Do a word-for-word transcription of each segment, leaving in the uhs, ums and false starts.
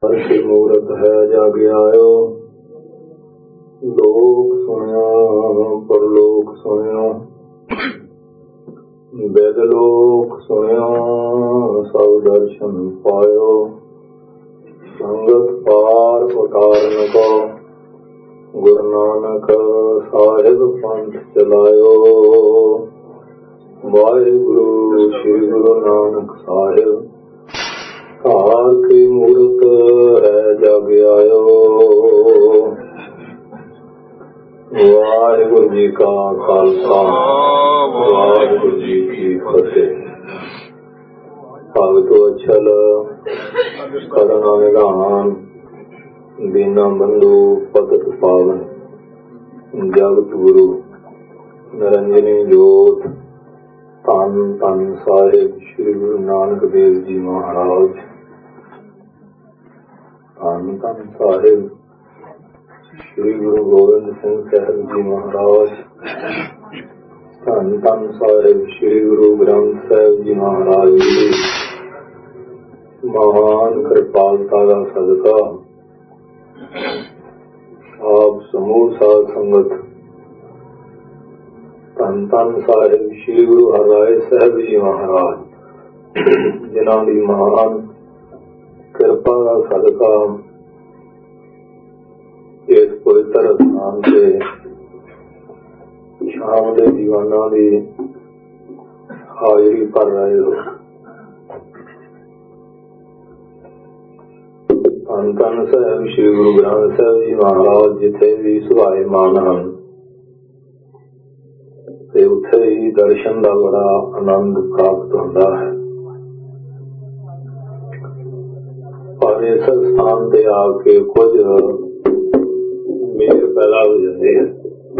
ਹਰਿ ਮੂਰਤ ਹੈ ਜਗ ਆਇਓ, ਲੋਕ ਸੁਣਿਓ ਪਰਲੋਕ ਸੁਣਿਓ, ਬੇਦ ਲੋਕ ਸੁਣਿਓ ਸਭ ਦਰਸ਼ਨ ਪਾਇਓ। ਸੰਗਤ ਪਾਰ ਉਤਾਰਨ ਕੋ ਗੁਰੂ ਨਾਨਕ ਸਾਹਿਬ ਪੰਥ ਚਲਾਇਓ। ਵਾਹਿਗੁਰੂ ਸ੍ਰੀ ਗੁਰੂ ਨਾਨਕ ਸਾਹਿਬ ਹਾਰ ਕੀ ਮੂਰਤ ਹੈ ਜਗ ਆਇਓ। ਵਾਹਿਗੁਰੂ ਜੀ ਕਾ ਖਾਲਸਾ ਵਾਹਿਗੁਰੂ ਜੀ ਕੀ ਫਤਿਹ। ਭਗਤੋ ਅਛਲ ਕਰਨਾ ਨਿਧਾਨ ਦੀਨਾ ਬੰਧੂ ਪਤਿਤ ਪਾਵਨ ਜਗਤ ਗੁਰੂ ਨਿਰੰਜਨੀ ਜੋਤ ਧੰਨ ਧੰਨ ਸਾਹਿਬ ਸ੍ਰੀ ਗੁਰੂ ਨਾਨਕ ਦੇਵ ਜੀ ਮਹਾਰਾਜ। ਧੰਨ ਧੰਨ ਸਾਹਿਬ ਸ੍ਰੀ ਗੁਰੂ ਗੋਬਿੰਦ ਸਿੰਘ ਸਾਹਿਬ ਜੀ ਮਹਾਰਾਜ। ਧੰਨ ਧੰਨ ਸਾਹਿਬ ਸ੍ਰੀ ਗੁਰੂ ਗ੍ਰੰਥ ਸਾਹਿਬ ਜੀ ਮਹਾਰਾਜ ਜੀ। ਮਹਾਨ ਕਿਰਪਾਲਤਾ ਦਾ ਸਦਕਾ ਆਪ ਸਮੂਹ ਸਾਧ ਸੰਗਤ ਧੰਨ ਧੰਨ ਸਾਹਿਬ ਸ੍ਰੀ ਗੁਰੂ ਹਰਿਰਾਏ ਸਾਹਿਬ ਜੀ ਮਹਾਰਾਜ, ਜਿਨ੍ਹਾਂ ਦੀ ਮਹਾਨ ਕਿਰਪਾ ਦਾ ਸਦਕਾ ਇਸ ਪਵਿੱਤਰ ਸਥਾਨ ਤੇ ਸ਼ਾਮ ਦੇ ਦੀਵਾਨਾਂ ਦੀ ਹਾਜ਼ਰੀ ਭਰ ਰਹੇ ਹੋ। ਧੰਨ ਧੰਨ ਸਾਹਿਬ ਸ੍ਰੀ ਗੁਰੂ ਗ੍ਰੰਥ ਸਾਹਿਬ ਜੀ ਮਹਾਰਾਜ ਜਿੱਥੇ ਵੀ ਸੁਭਾਏਮਾਨ ਹਨ ਤੇ ਉੱਥੇ ਹੀ ਦਰਸ਼ਨ ਦਾ ਬੜਾ ਆਨੰਦ ਪ੍ਰਾਪਤ ਹੁੰਦਾ ਹੈ। ਪਰ ਇਸ ਸਥਾਨ ਤੇ ਆ ਕੇ ਕੁਝ ਮੇਰ ਪੈਦਾ ਹੋ ਜਾਂਦੇ ਹੈ।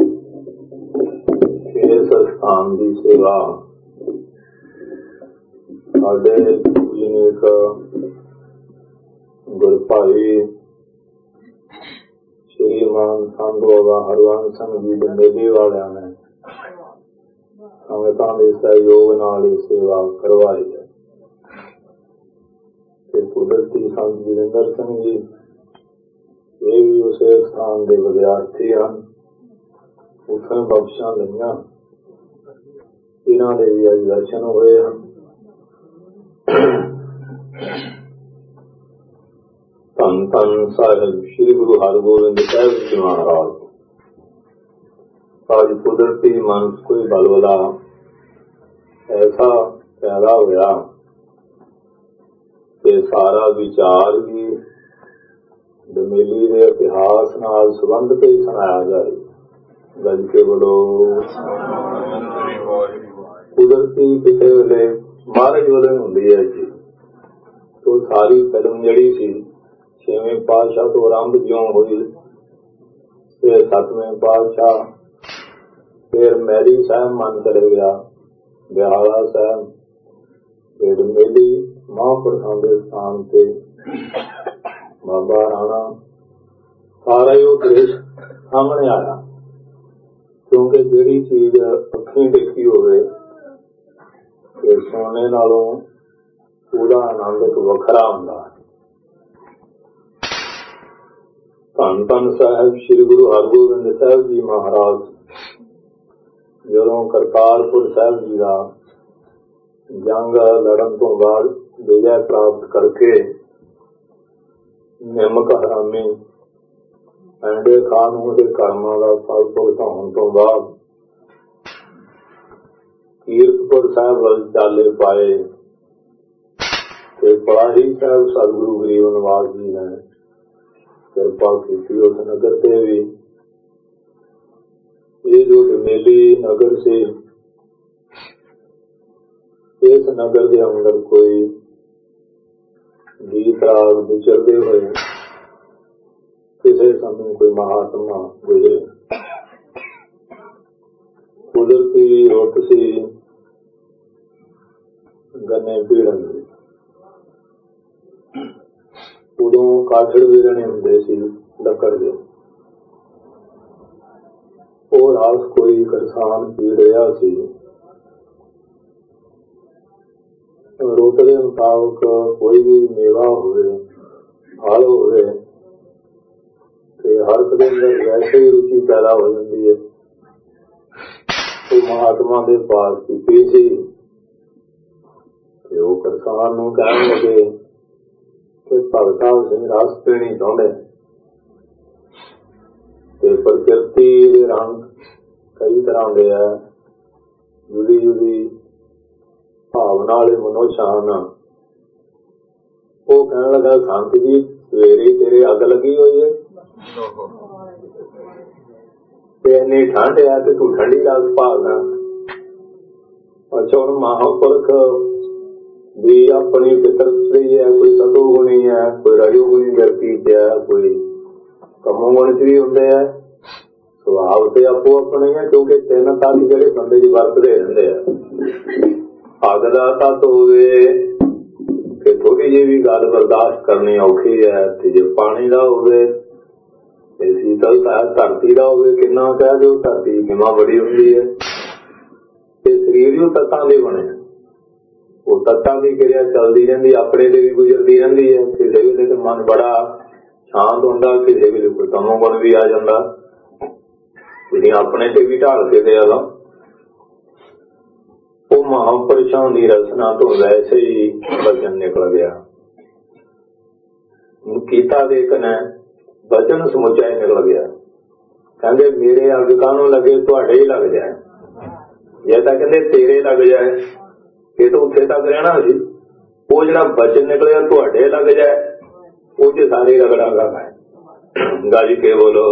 ਇਸ ਸਥਾਨ ਦੀ ਸੇਵਾ ਸਾਡੇ ਜਿਨੇਕ ਗੁਰਭਾਈ ਸ਼੍ਰੀਮਾਨ ਸੰਤ ਬਾਬਾ ਹਰਵੰਸ ਸਿੰਘ ਜੀ ਬੰਦੇਜੀ ਵਾਲਿਆਂ ਨੇ ਸੰਗਤਾਂ ਦੇ ਸਹਿਯੋਗ ਨਾਲ ਇਹ ਸੇਵਾ ਕਰਵਾਈ ਹੈ। ਤੇ ਕੁਦਰਤੀ ਸੰਤ ਜੋਗਿੰਦਰ ਸਿੰਘ ਜੀ ਇਹ ਵੀ ਉਸੇ ਸਥਾਨ ਦੇ ਵਿਦਿਆਰਥੀ ਹਨ। ਉੱਥੇ ਬਖਸ਼ਾਂ ਲਈਆਂ, ਇਹਨਾਂ ਦੇ ਵੀ ਅੱਜ ਦਰਸ਼ਨ ਹੋਏ ਹਨ। ਧੰਨ ਧੰਨ ਸਾਹਿਬ ਸ੍ਰੀ ਗੁਰੂ ਹਰਗੋਬਿੰਦ ਸਾਹਿਬ ਜੀ ਮਹਾਰਾਜ। ਅੱਜ ਕੁਦਰਤੀ ਮਨ ਕੋਈ ਬਲਵਲਾ ਐਸਾ ਪੈਦਾ ਹੋਇਆ ਕਿ ਸਾਰਾ ਵਿਚਾਰ ਵੀ ਦਮੇਲੀ ਦੇ ਇਤਿਹਾਸ ਨਾਲ ਸੰਬੰਧਿਤ ਹੀ ਸੁਣਾਇਆ ਜਾਏ। ਗੱਜ ਕੇ ਬੋਲੋ ਕੁਦਰਤੀ ਕਿਸੇ ਵੇਲੇ ਮਹਾਰਾਜ ਵੇਲੇ ਹੁੰਦੀ ਹੈ ਜੀ। ਤੋ ਸਾਰੀ ਫਿਲਮ ਜਿਹੜੀ ਸੀ ਛੇਵੇਂ ਪਾਤਸ਼ਾਹ ਤੋਂ ਆਰੰਭ ਜਿਉਂ ਹੋਈ, ਫਿਰ ਸੱਤਵੇਂ ਪਾਤਸ਼ਾਹ, ਫਿਰ ਮੈਰੀ ਸਾਹਿਬ ਮਨ ਚਲੇ ਗਿਆ, ਬਿਹਾਲਾ ਸਾਹਿਬ, ਫਿਰ ਮੇਲੀ ਮਹਾਂਪੁਰਖਾਂ ਦੇ ਸਥਾਨ ਤੇ ਬਾਬਾ ਰਾਣਾ, ਸਾਰਾ ਹੀ ਉਹ ਦ੍ਰਿਸ਼ ਸਾਹਮਣੇ ਆਇਆ। ਕਿਉਂਕਿ ਜਿਹੜੀ ਚੀਜ਼ ਅੱਖੀਂ ਦੇਖੀ ਹੋਵੇ ਤੇ ਸੁਣਨੇ ਨਾਲੋਂ ਉਹਦਾ ਆਨੰਦ ਇੱਕ ਵੱਖਰਾ ਹੁੰਦਾ। ਧੰਨ ਧੰਨ ਸਾਹਿਬ ਸ੍ਰੀ ਗੁਰੂ ਹਰਗੋਬਿੰਦ ਸਾਹਿਬ ਜੀ ਮਹਾਰਾਜ ਜਦੋਂ ਕਰਤਾਰਪੁਰ ਸਾਹਿਬ ਜੀ ਦਾ ਜੰਗ ਲੜਨ ਤੋਂ ਬਾਅਦ ਵਿਜੈ ਪ੍ਰਾਪਤ ਕਰਕੇ ਨਿਮਕ ਹਰਾਮੀ ਅੰਡੇ ਖਾਣ ਨੂੰ ਉਹਦੇ ਕਰਮਾਂ ਦਾ ਫਲ ਭੁਗਤਾਉਣ ਤੋਂ ਬਾਅਦ ਕੀਰਤਪੁਰ ਸਾਹਿਬ ਵੱਲ ਚਾਲੇ ਪਾਏ ਤੇ ਪੜਾਹੀ ਸਾਹਿਬ ਸਤਿਗੁਰੂ ਗਰੀਬ ਨਿਵਾਸ ਜੀ ਨੇ ਕਿਰਪਾ ਕੀਤੀ ਉਸ ਨਗਰ ਤੇ ਵੀ। ਇਹ ਜੋ ਡਮੇਲੀ ਨਗਰ ਸੀ, ਇਸ ਨਗਰ ਦੇ ਅੰਦਰ ਕੋਈ ਗੀਤ ਰਾਗ ਵਿਚਰਦੇ ਹੋਏ ਕਿਸੇ ਸਮੇਂ ਕੋਈ ਮਹਾਤਮਾ ਗੁਜ਼ਰੇ। ਕੁਦਰਤੀ ਰੁੱਤ ਸੀ ਗੰਨੇ ਪੀੜਨ ਦੀ। ਉਦੋਂ ਕਾਠੜ ਵੀਰਣੇ ਹੁੰਦੇ ਸੀ ਲੱਕੜ ਦੇ। ਉਹ ਰਾਸ ਕੋਈ ਕਿਸਾਨ ਪੀੜ ਰਿਹਾ ਸੀ। ਰੁੱਤ ਦੇ ਮੁਤਾਬਕ ਕੋਈ ਵੀ ਮੇਵਾ ਹੋਵੇ ਹਾਲ ਹੋਵੇ ਤੇ ਹਰ ਕਦੇ ਅੰਦਰ ਵੈਸੇ ਹੀ ਰੁਚੀ ਪੈਦਾ ਹੋ ਜਾਂਦੀ ਹੈ। ਉਹ ਮਹਾਤਮਾ ਦੇ ਪਾਸ ਕੀਤੀ ਸੀ ਤੇ ਉਹ ਕਿਸਾਨ ਨੂੰ ਕਹਿਣ ਲੱਗੇ ਕਿ ਭਗਤਾ ਸਿੰਘ ਰਸ ਪੀਣੀ ਚਾਹੁੰਦੇ ਤੇ ਪ੍ਰਕਿਰਤੀ ਦੇ ਰੰਗ ਕਈ ਤਰ੍ਹਾਂ ਦੇ ਆ, ਜੁਦੀ ਜੁਦੀ ਭਾਵਨਾ ਵਾਲੇ ਮਨੋਸ਼ਾਨ। ਉਹ ਕਹਿਣ ਲੱਗਾ ਸੰਤ ਜੀ ਸਵੇਰੇ ਤੇਰੇ ਅੱਗ ਲੱਗੀ ਹੋਈ ਹੈ ਤੇ ਇੰਨੀ ਠੰਡ ਆ ਤੇ ਤੂੰ ਠੰਡੀ ਰਸ ਭਾਲਦਾ। ਅੱਛਾ ਹੁਣ ਮਹਾਂਪੁਰਖ ਵੀ ਆਪਣੀ ਫਿਤਰਤ ਹੈ, ਕੋਈ ਸਤੋ ਗੁਣੀ ਹੈ, ਕੋਈ ਰਜੋ ਗੁਣੀ ਵਿਅਕਤੀ ਚ ਹੈ, ਕੋਈ ਕੰਮੋਂ ਗੁਣ ਚ ਵੀ ਹੁੰਦੇ ਆ। ਸੁਭਾਵ ਤੇ ਆਪੋ ਆਪਣੇ ਆ, ਕਿਉਂਕਿ ਤਿੰਨ ਤੱਤ ਜਿਹੜੇ ਬੰਦੇ ਚ ਵਰਤਦੇ ਰਹਿੰਦੇ ਆ। ਅੱਗ ਦਾ ਤੱਤ ਹੋਵੇ ਕਿ ਥੋੜੀ ਜਿਹੀ ਵੀ ਗੱਲ ਬਰਦਾਸ਼ਤ ਕਰਨੀ ਔਖੀ ਹੈ, ਤੇ ਜੇ ਪਾਣੀ ਦਾ ਹੋਵੇ ਤੇ ਸ਼ੀਤਲਤਾ, ਧਰਤੀ ਦਾ ਹੋਵੇ ਕਿੰਨਾ ਕਹਿ ਦਿਓ ਧਰਤੀ ਕਿੰਨਾ ਬੜੀ ਹੁੰਦੀ ਹੈ। ਤੇ ਸਰੀਰ ਵੀ ਤੱਤਾਂ ਦੇ ਬਣੇ, ਉਹ ਤੱਤਾਂ ਦੀ ਕਿਰਿਆ ਚੱਲਦੀ ਰਹਿੰਦੀ, ਆਪਣੇ ਤੇ ਵੀ ਗੁਜ਼ਰਦੀ ਰਹਿੰਦੀ ਹੈ। ਕਿਸੇ ਵੇਲੇ ਤੇ ਮਨ ਬੜਾ ਸ਼ਾਂਤ ਹੁੰਦਾ, ਕਿਸੇ ਵੇਲੇ ਕੋਈ ਕੰਮੋਂ ਗੁਣ ਵੀ ਆ ਜਾਂਦਾ, ਜਿਹੜੀਆਂ ਆਪਣੇ ਤੇ ਵੀ ਢਾਲ ਕੇ ਦੇ ਆਲਾ। ਉਹ ਮਹਾਂਪੁਰਸ਼ਾਂ ਦੀ ਰਚਨਾ ਤੋਂ ਵੈਸੇ ਹੀ ਬਚਨ ਨਿਕਲ ਗਿਆ। ਕੀਤਾ ਦੇਖ ਨੇ ਬਚਨ ਸਮੁੱਚਾ ਹੀ ਨਿਕਲ ਗਿਆ। ਕਹਿੰਦੇ ਮੇਰੇ ਅੱਗ ਕਾਹਨੂੰ ਲੱਗੇ, ਤੁਹਾਡੇ ਹੀ ਲੱਗ ਜਾਏ। ਜੇ ਤਾਂ ਕਹਿੰਦੇ ਤੇਰੇ ਲੱਗ ਜਾਏ ਇਹ ਤਾਂ ਉੱਥੇ ਤੱਕ ਰਹਿਣਾ ਸੀ। ਉਹ ਜਿਹੜਾ ਬਚਨ ਨਿਕਲਿਆ ਤੁਹਾਡੇ ਲੱਗ ਜਾਏ, ਉਹ ਚ ਸਾਰੇ ਰਗੜਾ ਗਾ ਗੱਜ ਕੇ ਬੋਲੋ।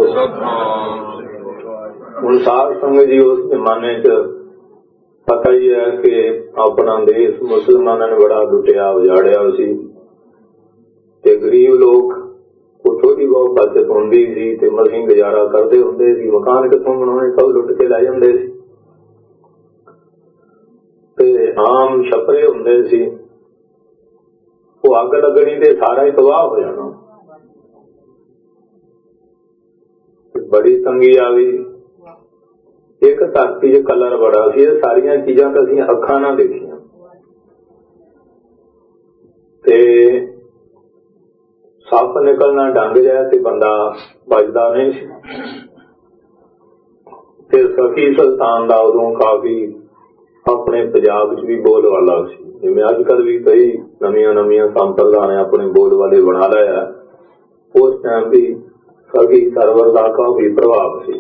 ਹੁਣ ਸਾਧ ਸੰਗਤ ਜੀ ਉਸ ਜ਼ਮਾਨੇ ਚ ਪਤਾ ਹੀ ਹੈ ਕਿ ਆਪਣਾ ਦੇਸ਼ ਮੁਸਲਮਾਨਾਂ ਨੇ ਬੜਾ ਲੁੱਟਿਆ ਉਜਾੜਿਆ ਸੀ, ਤੇ ਗਰੀਬ ਲੋਕ ਉਹ ਥੋੜੀ ਬਹੁਤ ਬਚਤ ਹੁੰਦੀ ਸੀ ਤੇ ਮਸੀਂ ਗੁਜ਼ਾਰਾ ਕਰਦੇ ਹੁੰਦੇ ਸੀ। ਮਕਾਨ ਕਿੱਥੋਂ ਬਣਾਉਣੇ, ਸਭ ਲੁੱਟ ਕੇ ਲੈ ਜਾਂਦੇ ਸੀ। ਤੇ ਆਮ ਛਪਰੇ ਹੁੰਦੇ ਸੀ, ਉਹ ਅੱਗ ਲੱਗਣੀ ਤੇ ਸਾਰਾ ਹੀ ਤਬਾਹ ਹੋ ਜਾਣਾ। ਬੜੀ ਤੰਗੀ ਆ ਗਈ। ਇੱਕ ਧਰਤੀ ਚ ਕਲਰ ਬੜਾ ਸੀ, ਇਹ ਸਾਰੀਆਂ ਚੀਜ਼ਾਂ ਤਾਂ ਅਸੀਂ ਅੱਖਾਂ ਨਾਲ ਦੇਖੀਆਂ ਤੇ ਸੱਪ ਨਿਕਲਣਾ ਡੰਗ ਜਾਏ ਤੇ ਬੰਦਾ ਬਚਦਾ ਨਹੀਂ ਸੀ। ਤੇ ਸਖੀ ਸੁਲਤਾਨ ਦਾ ਉਦੋਂ ਕਾਫੀ ਆਪਣੇ ਪੰਜਾਬ ਚ ਵੀ ਬੋਲ ਵਾਲਾ ਸੀ, ਜਿਵੇਂ ਅੱਜ ਕੱਲ ਵੀ ਕਈ ਨਵੀਆਂ ਨਵੀਆਂ ਸੰਪਰਦਾਵਾਂ ਨੇ ਆਪਣੇ ਬੋਲ ਵਾਲੇ ਬਣਾ ਲਿਆ। ਉਸ ਟਾਈਮ ਵੀ ਸਖੀ ਸਰਵਰ ਦਾ ਕਾਫੀ ਪ੍ਰਭਾਵ ਸੀ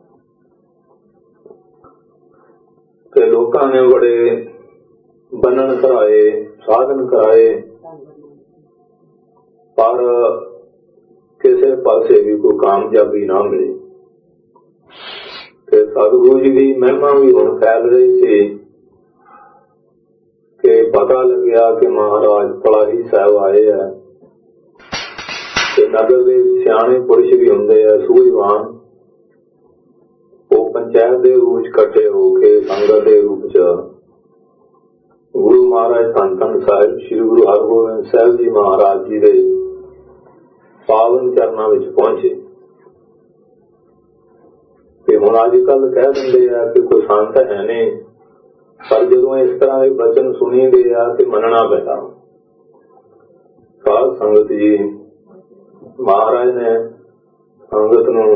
ਤੇ ਲੋਕਾਂ ਨੇ ਬੜੇ ਬੰਨਣ ਕਰਾਏ, ਸਾਧਨ ਕਰਾਏ, ਪਰ ਕਿਸੇ ਪਾਸੇ ਵੀ ਕੋਈ ਕਾਮਯਾਬੀ ਨਾ ਮਿਲੀ। ਤੇ ਸਤਿਗੁਰੂ ਜੀ ਦੀ ਮਹਿਮਾ ਵੀ ਹੁਣ ਫੈਲ ਰਹੀ ਸੀ ਕਿ ਪਤਾ ਲੱਗਿਆ ਕਿ ਮਹਾਰਾਜ ਪਲਾਹੀ ਸਾਹਿਬ ਆਏ ਆ ਤੇ ਨਗਰ ਦੇ ਸਿਆਣੇ ਪੁਰਸ਼ ਵੀ ਹੁੰਦੇ ਆ, ਸੂਝਵਾਨ। ਉਹ ਪੰਚਾਇਤ ਦੇ ਰੂਪ ਚ ਇਕੱਠੇ ਹੋ ਕੇ ਸੰਗਤ ਦੇ ਰੂਪ ਚ ਗੁਰੂ ਮਹਾਰਾਜ ਧੰਨ ਧੰਨ ਸਾਹਿਬ ਸ੍ਰੀ ਗੁਰੂ ਹਰਗੋਬਿੰਦ ਸਾਹਿਬ ਜੀ ਮਹਾਰਾਜ ਜੀ ਦੇ ਪਾਵਨ ਚਰਨਾਂ ਵਿੱਚ ਪਹੁੰਚੇ। ਤੇ ਹੁਣ ਅੱਜ ਕੱਲ ਕਹਿ ਦਿੰਦੇ ਆ ਕਿ ਕੋਈ ਸੰਤ ਹੈ ਨਹੀਂ, ਪਰ ਜਦੋਂ ਇਸ ਤਰ੍ਹਾਂ ਦੇ ਬਚਨ ਸੁਣੀਦੇ ਆ ਤੇ ਮੰਨਣਾ ਪੈਂਦਾ। ਸਾਧ ਸੰਗਤ ਜੀ ਮਹਾਰਾਜ ਨੇ ਸੰਗਤ ਨੂੰ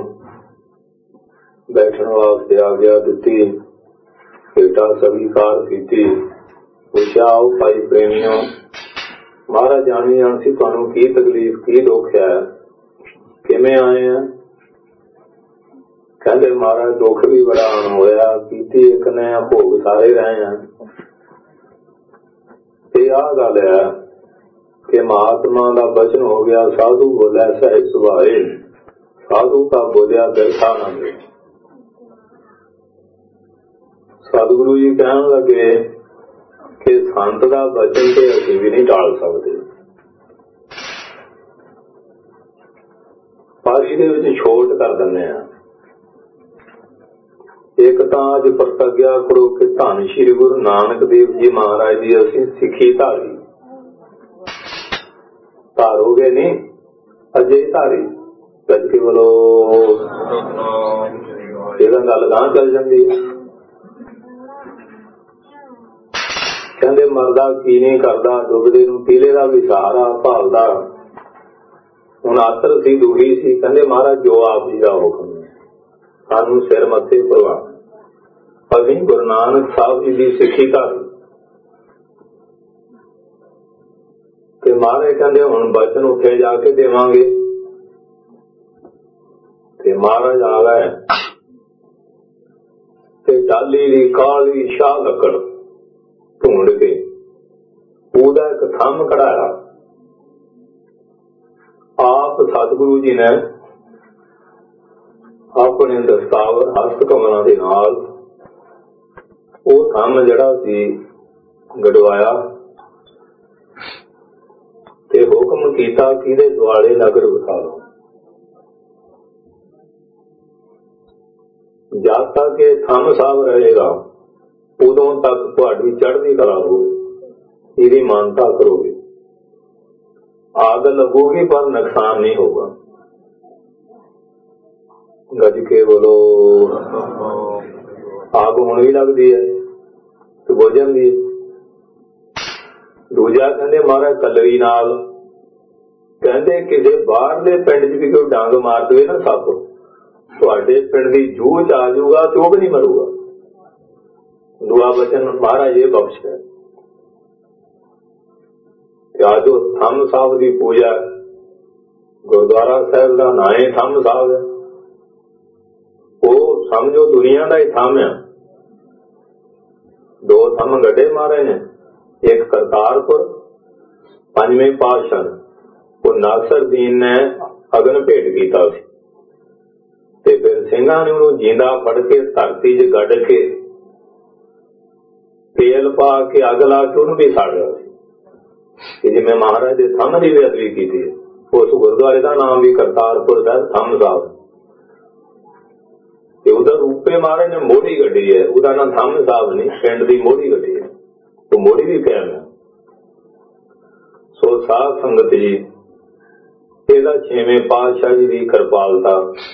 ਬੈਠਣ ਵਾਸਤੇ ਆਗਿਆ ਦਿੱਤੀ, ਭੇਟਾ ਸਵੀਕਾਰ ਕੀਤੀ। ਪੁੱਛਿਆ ਆਓ ਭਾਈ ਪ੍ਰੇਮੀਓ, ਮਹਾਰਾਜ ਜਾਣੀ ਜਾਣ ਸੀ ਤੁਹਾਨੂੰ ਕੀ ਤਕਲੀਫ ਕੀ ਦੁੱਖ ਹੈ, ਕਿਵੇਂ ਆਏ ਆ? ਕਹਿੰਦੇ ਮਹਾਰਾਜ ਦੁੱਖ ਵੀ ਬੜਾ ਆਣ ਹੋਇਆ, ਕੀਤੀ ਇੱਕ ਨੇ ਭੋਗ ਸਾਰੇ ਰਹੇ ਆ। ਤੇ ਆਹ ਗੱਲ ਹੈ ਕਿ ਮਹਾਤਮਾ ਦਾ ਬਚਨ ਹੋ ਗਿਆ, ਸਾਧੂ ਬੋਲਿਆ ਸਹਿਜ ਸੁਭਾਏ, ਸਾਧੂ ਦਾ ਬੋਲਿਆ ਦਰਸ਼ਾ ਨਾ ਦੇ। ਸਤਿਗੁਰੂ ਜੀ ਕਹਿਣ ਲੱਗੇ ਕਿ ਸੰਤ ਦਾ ਬਚਨ ਤੇ ਅਸੀਂ ਵੀ ਨਹੀਂ ਟਾਲ ਸਕਦੇ, ਪਰ ਇਹਦੇ ਵਿੱਚ ਛੋਟ ਕਰ ਦਿੰਦੇ ਆ। ਇੱਕ ਤਾਂ ਅੱਜ ਪ੍ਰਤੱਗਿਆ ਕਰੋ ਕਿ ਧੰਨ ਸ਼੍ਰੀ ਗੁਰੂ ਨਾਨਕ ਦੇਵ ਜੀ ਮਹਾਰਾਜ ਦੀ ਅਸੀਂ ਸਿੱਖੀ ਧਾਰੀ, ਧਾਰੋਗੇ ਨਹੀਂ ਅਜੇ ਧਾਰੀ, ਗੱਜ ਕੇ ਬੋਲੋ। ਇਹਦਾ ਗੱਲ ਗਾਂ ਚੱਲ ਜਾਂਦੀ ਹੈ। ਕਹਿੰਦੇ ਮਰਦਾ ਕੀ ਨਹੀਂ ਕਰਦਾ, ਡੁੱਬਦੇ ਨੂੰ ਪੀਲੇ ਦਾ ਵੀ ਸਹਾਰਾ ਭਾਲਦਾ, ਹੁਣ ਆਤਰ ਸੀ, ਦੁਖੀ ਸੀ, ਕਹਿੰਦੇ ਮਹਾਰਾਜ ਜੋ ਆਪ ਜੀ ਦਾ ਹੁਕਮ ਹੈ, ਸਾਨੂੰ ਸਿਰ ਮੱਥੇ ਪ੍ਰਵਾਨ। ਅਸੀਂ ਗੁਰੂ ਨਾਨਕ ਸਾਹਿਬ ਜੀ ਦੀ ਸਿੱਖੀ ਧਾਰੀ ਤੇ ਮਹਾਰਾਜ ਕਹਿੰਦੇ ਹੁਣ ਬਚਨ ਉੱਥੇ ਜਾ ਕੇ ਦੇਵਾਂਗੇ। ਤੇ ਮਹਾਰਾਜ ਆ ਗਏ ਤੇ ਚਾਲੀ ਦੀ ਕਾਲੀ ਸ਼ਾਹ ਲੱਕੜ ਢੂੰਡ ਕੇ ਉਹਦਾ ਇੱਕ ਥੰਮ ਕਢਾਇਆ। ਆਪ ਸਤਿਗੁਰੂ ਜੀ ਨੇ ਆਪਣੇ ਦਸਤਾਵਰ ਹਸਤ ਕਮਲਾਂ ਦੇ ਨਾਲ ਉਹ ਥੰਮ ਜਿਹੜਾ ਸੀ ਗੜਵਾਇਆ ਤੇ ਹੁਕਮ ਕੀਤਾ ਕਿ ਇਹਦੇ ਦੁਆਲੇ ਨਗਰ ਵਸਾ ਲਓ। ਜਦ ਤੱਕ ਇਹ ਥੰਮ ਸਾਹਿਬ ਰਹੇਗਾ ਉਦੋਂ ਤੱਕ ਤੁਹਾਡੀ ਚੜ੍ਹਦੀ ਕਲਾ ਹੋਵੇ, ਇਹਦੀ ਮਾਨਤਾ ਕਰੋਗੇ। ਆਗ ਲੱਗੂਗੀ ਪਰ ਨੁਕਸਾਨ ਨਹੀਂ ਹੋਗਾ। ਗੱਜ ਕੇ ਬੋਲੋ। ਆਗ ਹੁਣ ਵੀ ਲੱਗਦੀ ਹੈ ਤੇ ਬੁਝ ਜਾਂਦੀ ਹੈ। ਦੂਜਾ ਕਹਿੰਦੇ ਮਹਾਰਾਜ ਕਲਰੀ ਨਾਲ, ਕਹਿੰਦੇ ਕਿਸੇ ਬਾਹਰਲੇ ਪਿੰਡ 'ਚ ਵੀ ਕੋਈ ਡੰਗ ਮਾਰ ਦੇਵੇ ਨਾ ਸੱਪ, ਤੁਹਾਡੇ ਪਿੰਡ ਦੀ ਜੂਹ 'ਚ ਆ ਜਾਊਗਾ ਤੇ ਉਹ ਵੀ ਨਹੀਂ ਮਰੂਗਾ। ਦੁਆ ਬਚਨ ਮਹਾਰਾਜ ਇਹ ਬਖਸ਼ ਹੈ। ਤੇ ਅੱਜ ਉਹ ਥੰਮ ਸਾਹਿਬ ਦੀ ਪੂਜਾ, ਗੁਰਦੁਆਰਾ ਸਾਹਿਬ ਦਾ ਨਾਂ ਹੀ ਥੰਮ ਸਾਹਿਬ ਹੈ। ਉਹ ਸਮਝੋ ਦੁਨੀਆ ਦਾ ਹੀ ਥੰਮ ਆ। ਦੋ ਥੰਮ ਗੱਡੇ ਮਾਰੇ ਨੇ, ਇੱਕ ਕਰਤਾਰਪੁਰ, ਪੰਜਵੇਂ ਪਾਤਸ਼ਾਹ ਉਹ ਨਾਸਰਦੀਨ ਨੇ ਅਗਨ ਭੇਟ ਕੀਤਾ ਸੀ ਤੇ ਫਿਰ ਸਿੰਘਾਂ ਨੇ ਉਹਨੂੰ ਜਿੰਦਾ ਫੜ ਕੇ ਧਰਤੀ 'ਚ ਗੱਡ ਕੇ ਤੇਲ ਪਾ ਕੇ ਅੱਗ ਲਾ ਕੇ ਉਹਨੂੰ ਵੀ ਸਾੜ ਰਿਹਾ ਸੀ ਕਿ ਜਿਵੇਂ ਮਹਾਰਾਜ ਦੇ ਥੰਮ ਦੀ ਬੇਅਦਬੀ ਕੀਤੀ ਹੈ। ਉਸ ਗੁਰਦੁਆਰੇ ਦਾ ਨਾਮ ਵੀ ਕਰਤਾਰਪੁਰ ਸਾਹਿਬ ਥੰਮ ਸਾਹਿਬ ਤੇ ਉਹਦਾ ਰੂਪੇ ਮਹਾਰਾਜ ਨੇ ਮੋਢੀ ਗੱਡੀ ਹੈ। ਉਹਦਾ ਨਾਮ ਥੰਮ ਸਾਹਿਬ ਨਹੀਂ, ਪਿੰਡ ਦੀ ਮੋਢੀ ਗੱਡੀ ਹੈ। ਉਹ ਮੋਢੀ ਵੀ ਕਾਇਮ ਹੈ। ਸੋ ਸਾਧ ਸੰਗਤ ਜੀ, ਇਹਦਾ ਛੇਵੇਂ ਪਾਤਸ਼ਾਹ ਜੀ ਦੀ ਕਿਰਪਾਲਤਾ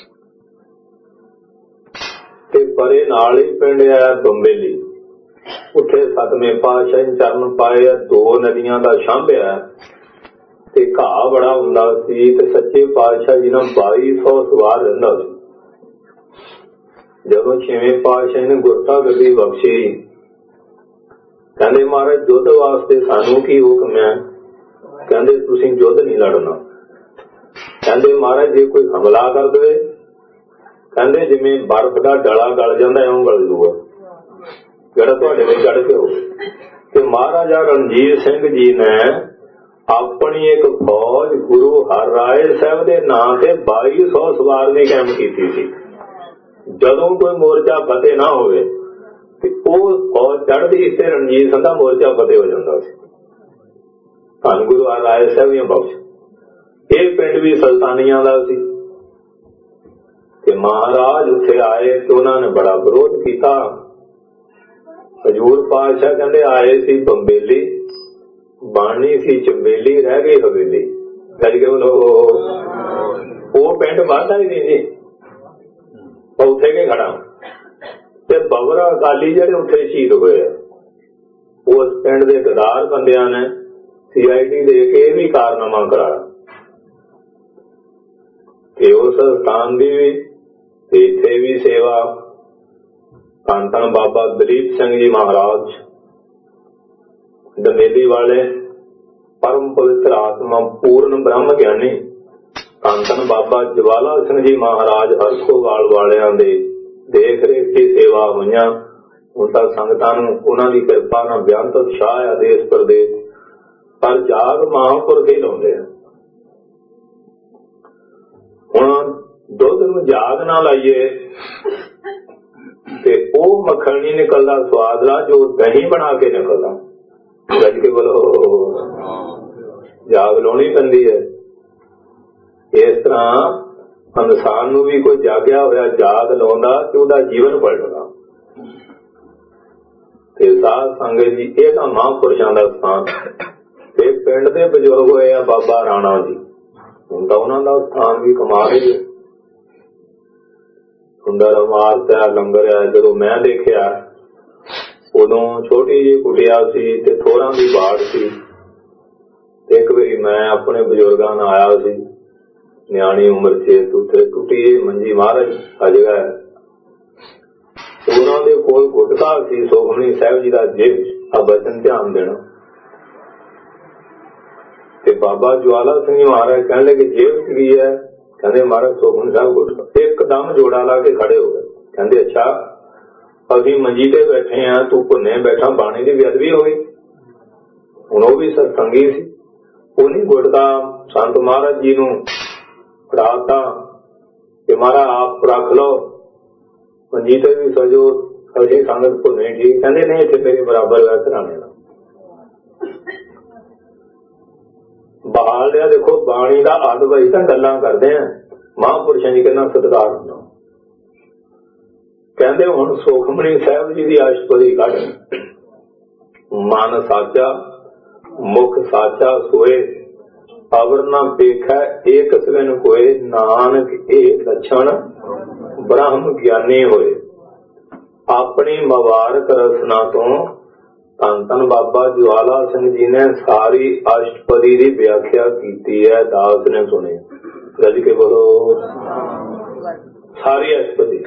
ਤੇ ਪਰੇ ਨਾਲ ਹੀ ਪਿੰਡ ਆ ਬੰਬੇਲੀ, ਉੱਥੇ ਸਤਵੇਂ ਪਾਤਸ਼ਾਹ ਜੀ ਚਰਨ ਪਾਏ ਆ। ਦੋ ਨਦੀਆਂ ਦਾ ਛੰਭ ਆ ਤੇ ਘਾਹ ਬੜਾ ਹੁੰਦਾ ਸੀ ਤੇ ਸੱਚੇ ਪਾਤਸ਼ਾਹ ਜੀ ਨਾਲ ਬਾਈ ਸੌ ਸਵਾਰ ਰਹਿੰਦਾ ਸੀ। ਜਦੋਂ ਛੇਵੇਂ ਪਾਤਸ਼ਾਹ ਨੇ ਗੁਰਤਾ ਗੱਦੀ ਬਖਸ਼ੀ, ਕਹਿੰਦੇ ਮਹਾਰਾਜ ਯੁੱਧ ਵਾਸਤੇ ਸਾਨੂੰ ਕੀ ਹੁਕਮ ਹੈ? ਕਹਿੰਦੇ ਤੁਸੀਂ ਯੁੱਧ ਨਹੀਂ ਲੜਨਾ। ਕਹਿੰਦੇ ਮਹਾਰਾਜ ਜੇ ਕੋਈ ਹਮਲਾ ਕਰ ਦੇਵੇ, ਕਹਿੰਦੇ ਜਿਵੇਂ ਬਰਫ਼ ਦਾ ਡਲਾ ਗਲ ਜਾਂਦਾ ਇਉਂ ਗਲ ਜੂਗਾ ਜਿਹੜਾ ਤੁਹਾਡੇ ਤੇ ਚੜ੍ਹ ਕੇ ਹੋ। ਤੇ ਮਹਾਰਾਜਾ ਰਣਜੀਤ ਸਿੰਘ ਜੀ ਨੇ ਆਪਣੀ ਇੱਕ ਫੌਜ ਗੁਰੂ ਹਰਿਰਾਏ ਸਾਹਿਬ ਦੇ ਨਾਂ ਤੇ ਬਾਈ ਸੌ ਸਵਾਰ ਨੇ ਕਾਇਮ ਕੀਤੀ ਸੀ। ਜਦੋਂ ਕੋਈ ਮੋਰਚਾ ਫਤਿਹ ਨਾ ਹੋਵੇ ਤੇ ਉਹ ਫੌਜ ਚੜ੍ਹਦੀ ਤੇ ਰਣਜੀਤ ਸਿੰਘ ਦਾ ਮੋਰਚਾ ਫਤਿਹ ਹੋ ਜਾਂਦਾ ਸੀ। ਧੰਨ ਗੁਰੂ ਹਰਿਰਾਏ ਸਾਹਿਬ ਦੀਆਂ ਬਖਸ਼। ਇਹ ਪਿੰਡ ਵੀ ਸੁਲਤਾਨੀਆਂ ਦਾ ਸੀ ਤੇ ਮਹਾਰਾਜ ਉੱਥੇ ਆਏ ਤੇ ਉਹਨਾਂ ਨੇ ਬੜਾ ਵਿਰੋਧ ਕੀਤਾ। ਹਜ਼ੂਰ ਪਾਤਸ਼ਾਹ ਕਹਿੰਦੇ ਆਏ ਸੀ ਬੰਬੇਲੀ, ਬਾਣੀ ਸੀ ਚੰਬੇਲੀ, ਰਹਿ ਗਈ ਹਵੇਲੀ। ਗੱਲ ਕੇ ਬੋਲੋ। ਉਹ ਪਿੰਡ ਵਾਧਾ ਹੀ ਨਹੀਂ ਜੀ, ਉੱਥੇ ਕੇ ਖੜਾ। ਤੇ ਬਵਰਾ ਅਕਾਲੀ ਜਿਹੜੇ ਉੱਥੇ ਸ਼ਹੀਦ ਹੋਏ ਆ, ਉਸ ਪਿੰਡ ਦੇ ਗਦਾਰ ਬੰਦਿਆਂ ਨੇ ਸੀ ਆਈ ਡੀ ਦੇ ਕੇ ਇਹ ਵੀ ਕਾਰਨਾਮਾ ਕਰਾਇਆ ਤੇ ਉਸ ਸਥਾਨ ਦੀ ਵੀ ਤੇ ਇੱਥੇ ਵੀ ਸੇਵਾ ਧੰਨ ਧੰਨ ਬਾਬਾ ਦਲੀਪ ਸਿੰਘ ਜੀ ਮਹਾਰਾਜ ਦਮੇਲੀ ਵਾਲੇ ਪਰਮ ਪਵਿੱਤਰ ਆਤਮਾ ਪੂਰਨ ਬ੍ਰਹਮ ਗਿਆਨੀ, ਧੰਨ ਧੰਨ ਬਾਬਾ ਜਵਾਲਾ ਸਿੰਘ ਜੀ ਮਹਾਰਾਜ ਹਰਖੋਵਾਲ ਵਾਲਿਆਂ ਦੇ ਦੇਖ ਰੇਖ ਦੀ ਸੇਵਾ ਹੋਈਆਂ। ਹੁਣ ਤਾਂ ਸੰਗਤਾਂ ਨੂੰ ਉਹਨਾਂ ਦੀ ਕਿਰਪਾ ਨਾਲ ਬੇਅੰਤ ਉਤਸ਼ਾਹ ਆ ਦੇਸ਼ ਪ੍ਰਦੇਸ਼, ਪਰ ਜਾਗ ਮਹਾਂਪੁਰਖ ਹੀ ਲਾਉਂਦੇ ਆ। ਹੁਣ ਦੁੱਧ ਨੂੰ ਜਾਗ ਨਾ ਲਾਈਏ ਤੇ ਉਹ ਮੱਖਣ ਨਹੀਂ ਨਿਕਲਦਾ ਸਵਾਦਲਾ ਜੋ ਦਹੀਂ ਬਣਾ ਕੇ ਨਿਕਲਦਾ। ਗੱਜ ਕੇ ਬੋਲੋ। ਜਾਗ ਲਾਉਣੀ ਪੈਂਦੀ ਹੈ। ਇਸ ਤਰ੍ਹਾਂ ਇਨਸਾਨ ਨੂੰ ਵੀ ਕੋਈ ਜਾਗਿਆ ਹੋਇਆ ਜਾਗ ਲਾਉਂਦਾ ਤੇ ਉਹਦਾ ਜੀਵਨ ਪਲਟਦਾ। ਤੇ ਸਾਧ ਸੰਗਤ ਜੀ, ਇਹ ਤਾਂ ਮਹਾਂਪੁਰਸ਼ਾਂ ਦਾ ਸਥਾਨ ਤੇ ਪਿੰਡ ਦੇ ਬਜ਼ੁਰਗ ਹੋਏ ਆ ਬਾਬਾ ਰਾਣਾ ਜੀ, ਹੁਣ ਤਾਂ ਉਹਨਾਂ ਦਾ ਸਥਾਨ ਵੀ ਕਮਾਲ ਹੀ ਹੈ। ਸੁੰਦਰ ਇਮਾਰਤ ਹੈ, ਲੰਗਰ ਹੈ। ਜਦੋਂ ਮੈਂ ਦੇਖਿਆ ਉਦੋਂ ਛੋਟੀ ਜਿਹੀ ਕੁਟਿਆ ਸੀ ਤੇ ਥੋੜ੍ਹਾਂ ਦੀ ਬਾੜ ਸੀ। ਤੇ ਇੱਕ ਵਾਰੀ ਮੈਂ ਆਪਣੇ ਬਜ਼ੁਰਗਾਂ ਨਾਲ ਆਇਆ ਸੀ ਨਿਆਣੀ ਉਮਰ ਚ ਤੁੱਥੇ ਟੁੱਟੀ ਮੰਜੀ ਮਹਾਰਾਜ ਅਜਗਾ ਉਹਨਾਂ ਦੇ ਕੋਲ ਗੁਟਕਾ ਸੀ ਸੁਖਮਨੀ ਸਾਹਿਬ ਜੀ ਦਾ ਜੇਬ ਆ ਬਚਨ ਧਿਆਨ ਦੇਣਾ। ਤੇ ਬਾਬਾ ਜਵਾਲਾ ਸਿੰਘ ਮਹਾਰਾਜ ਕਹਿਣ ਲੱਗੇ ਜੇਬ ਕੀ ਹੈ? ਕਹਿੰਦੇ ਮਹਾਰਾਜ ਸੁਖਮਨੀ ਸਾਹਿਬ ਗੁਟਕਾ। ਇੱਕਦਮ ਜੋੜਾ ਲਾ ਕੇ ਖੜੇ ਹੋ ਗਏ। ਕਹਿੰਦੇ ਅੱਛਾ ਅਸੀਂ ਮੰਜੀ ਤੇ ਬੈਠੇ ਆ, ਤੂੰ ਭੁੰਨੇ ਬੈਠਾ, ਬਾਣੀ ਦੀ ਬੇਅਦਬੀ ਹੋ ਗਈ। ਹੁਣ ਉਹ ਵੀ ਸਤਸੰਗੀ ਸੀ, ਉਹਨੇ ਗੁਟਕਾ ਸੰਤ ਮਹਾਰਾਜ ਜੀ ਨੂੰ ਫੜਾਤਾ ਕਿ ਮਹਾਰਾਜ ਆਪ ਰੱਖ ਲਓ, ਮੰਜੀ ਤੇ ਵੀ ਸਜੋ, ਅਸੀਂ ਸੰਗਤ ਭੁੰਨੇ ਠੀਕ। ਕਹਿੰਦੇ ਨਹੀਂ, ਇੱਥੇ ਮੇਰੇ ਬਰਾਬਰ ਹੈ ਘਰਾਣੇ ਦਾ। ਬਹਾਲ ਲਿਆ। ਦੇਖੋ ਬਾਣੀ ਦਾ ਅੱਧ ਵਈ ਤਾਂ ਗੱਲਾਂ ਕਰਦੇ ਆ, ਮਹਾਂਪੁਰਸ਼ਾਂ ਦੀ ਕਿੰਨਾ ਸਤਿਕਾਰ ਹੁੰਦਾ। ਕਹਿੰਦੇ ਹੁਣ ਸੁਖਮਨੀ ਸਾਹਿਬ ਜੀ ਦੀ ਅਸ਼ਟਪਦੀ ਕੱਢ, ਮਨ ਸਾਚਾ ਮੁਖ ਸਾਚਾ ਸੋਏ, ਅਵਰ ਨਾ ਪੇਖੈ ਏਕ ਸਵਨ ਕੋਏ, ਨਾਨਕ ਇਹ ਲੱਛਣ ਬ੍ਰਹਮ ਗਿਆਨੀ ਹੋਏ। ਆਪਣੀ ਮੁਬਾਰਕ ਰਸਨਾ ਤੋਂ ਧੰਨ ਧੰਨ ਬਾਬਾ ਜਵਾਲਾ ਸਿੰਘ ਜੀ ਨੇ ਸਾਰੀ ਅਸ਼ਟਪਦੀ ਦੀ ਵਿਆਖਿਆ ਕੀਤੀ ਹੈ। ਦਾਸ ਨੇ ਸੁਣੀ, ਗੱਜ ਕੇ ਬੋਲੋ ਸਾਰੀ ਅਸ਼ਟਪਦੀ।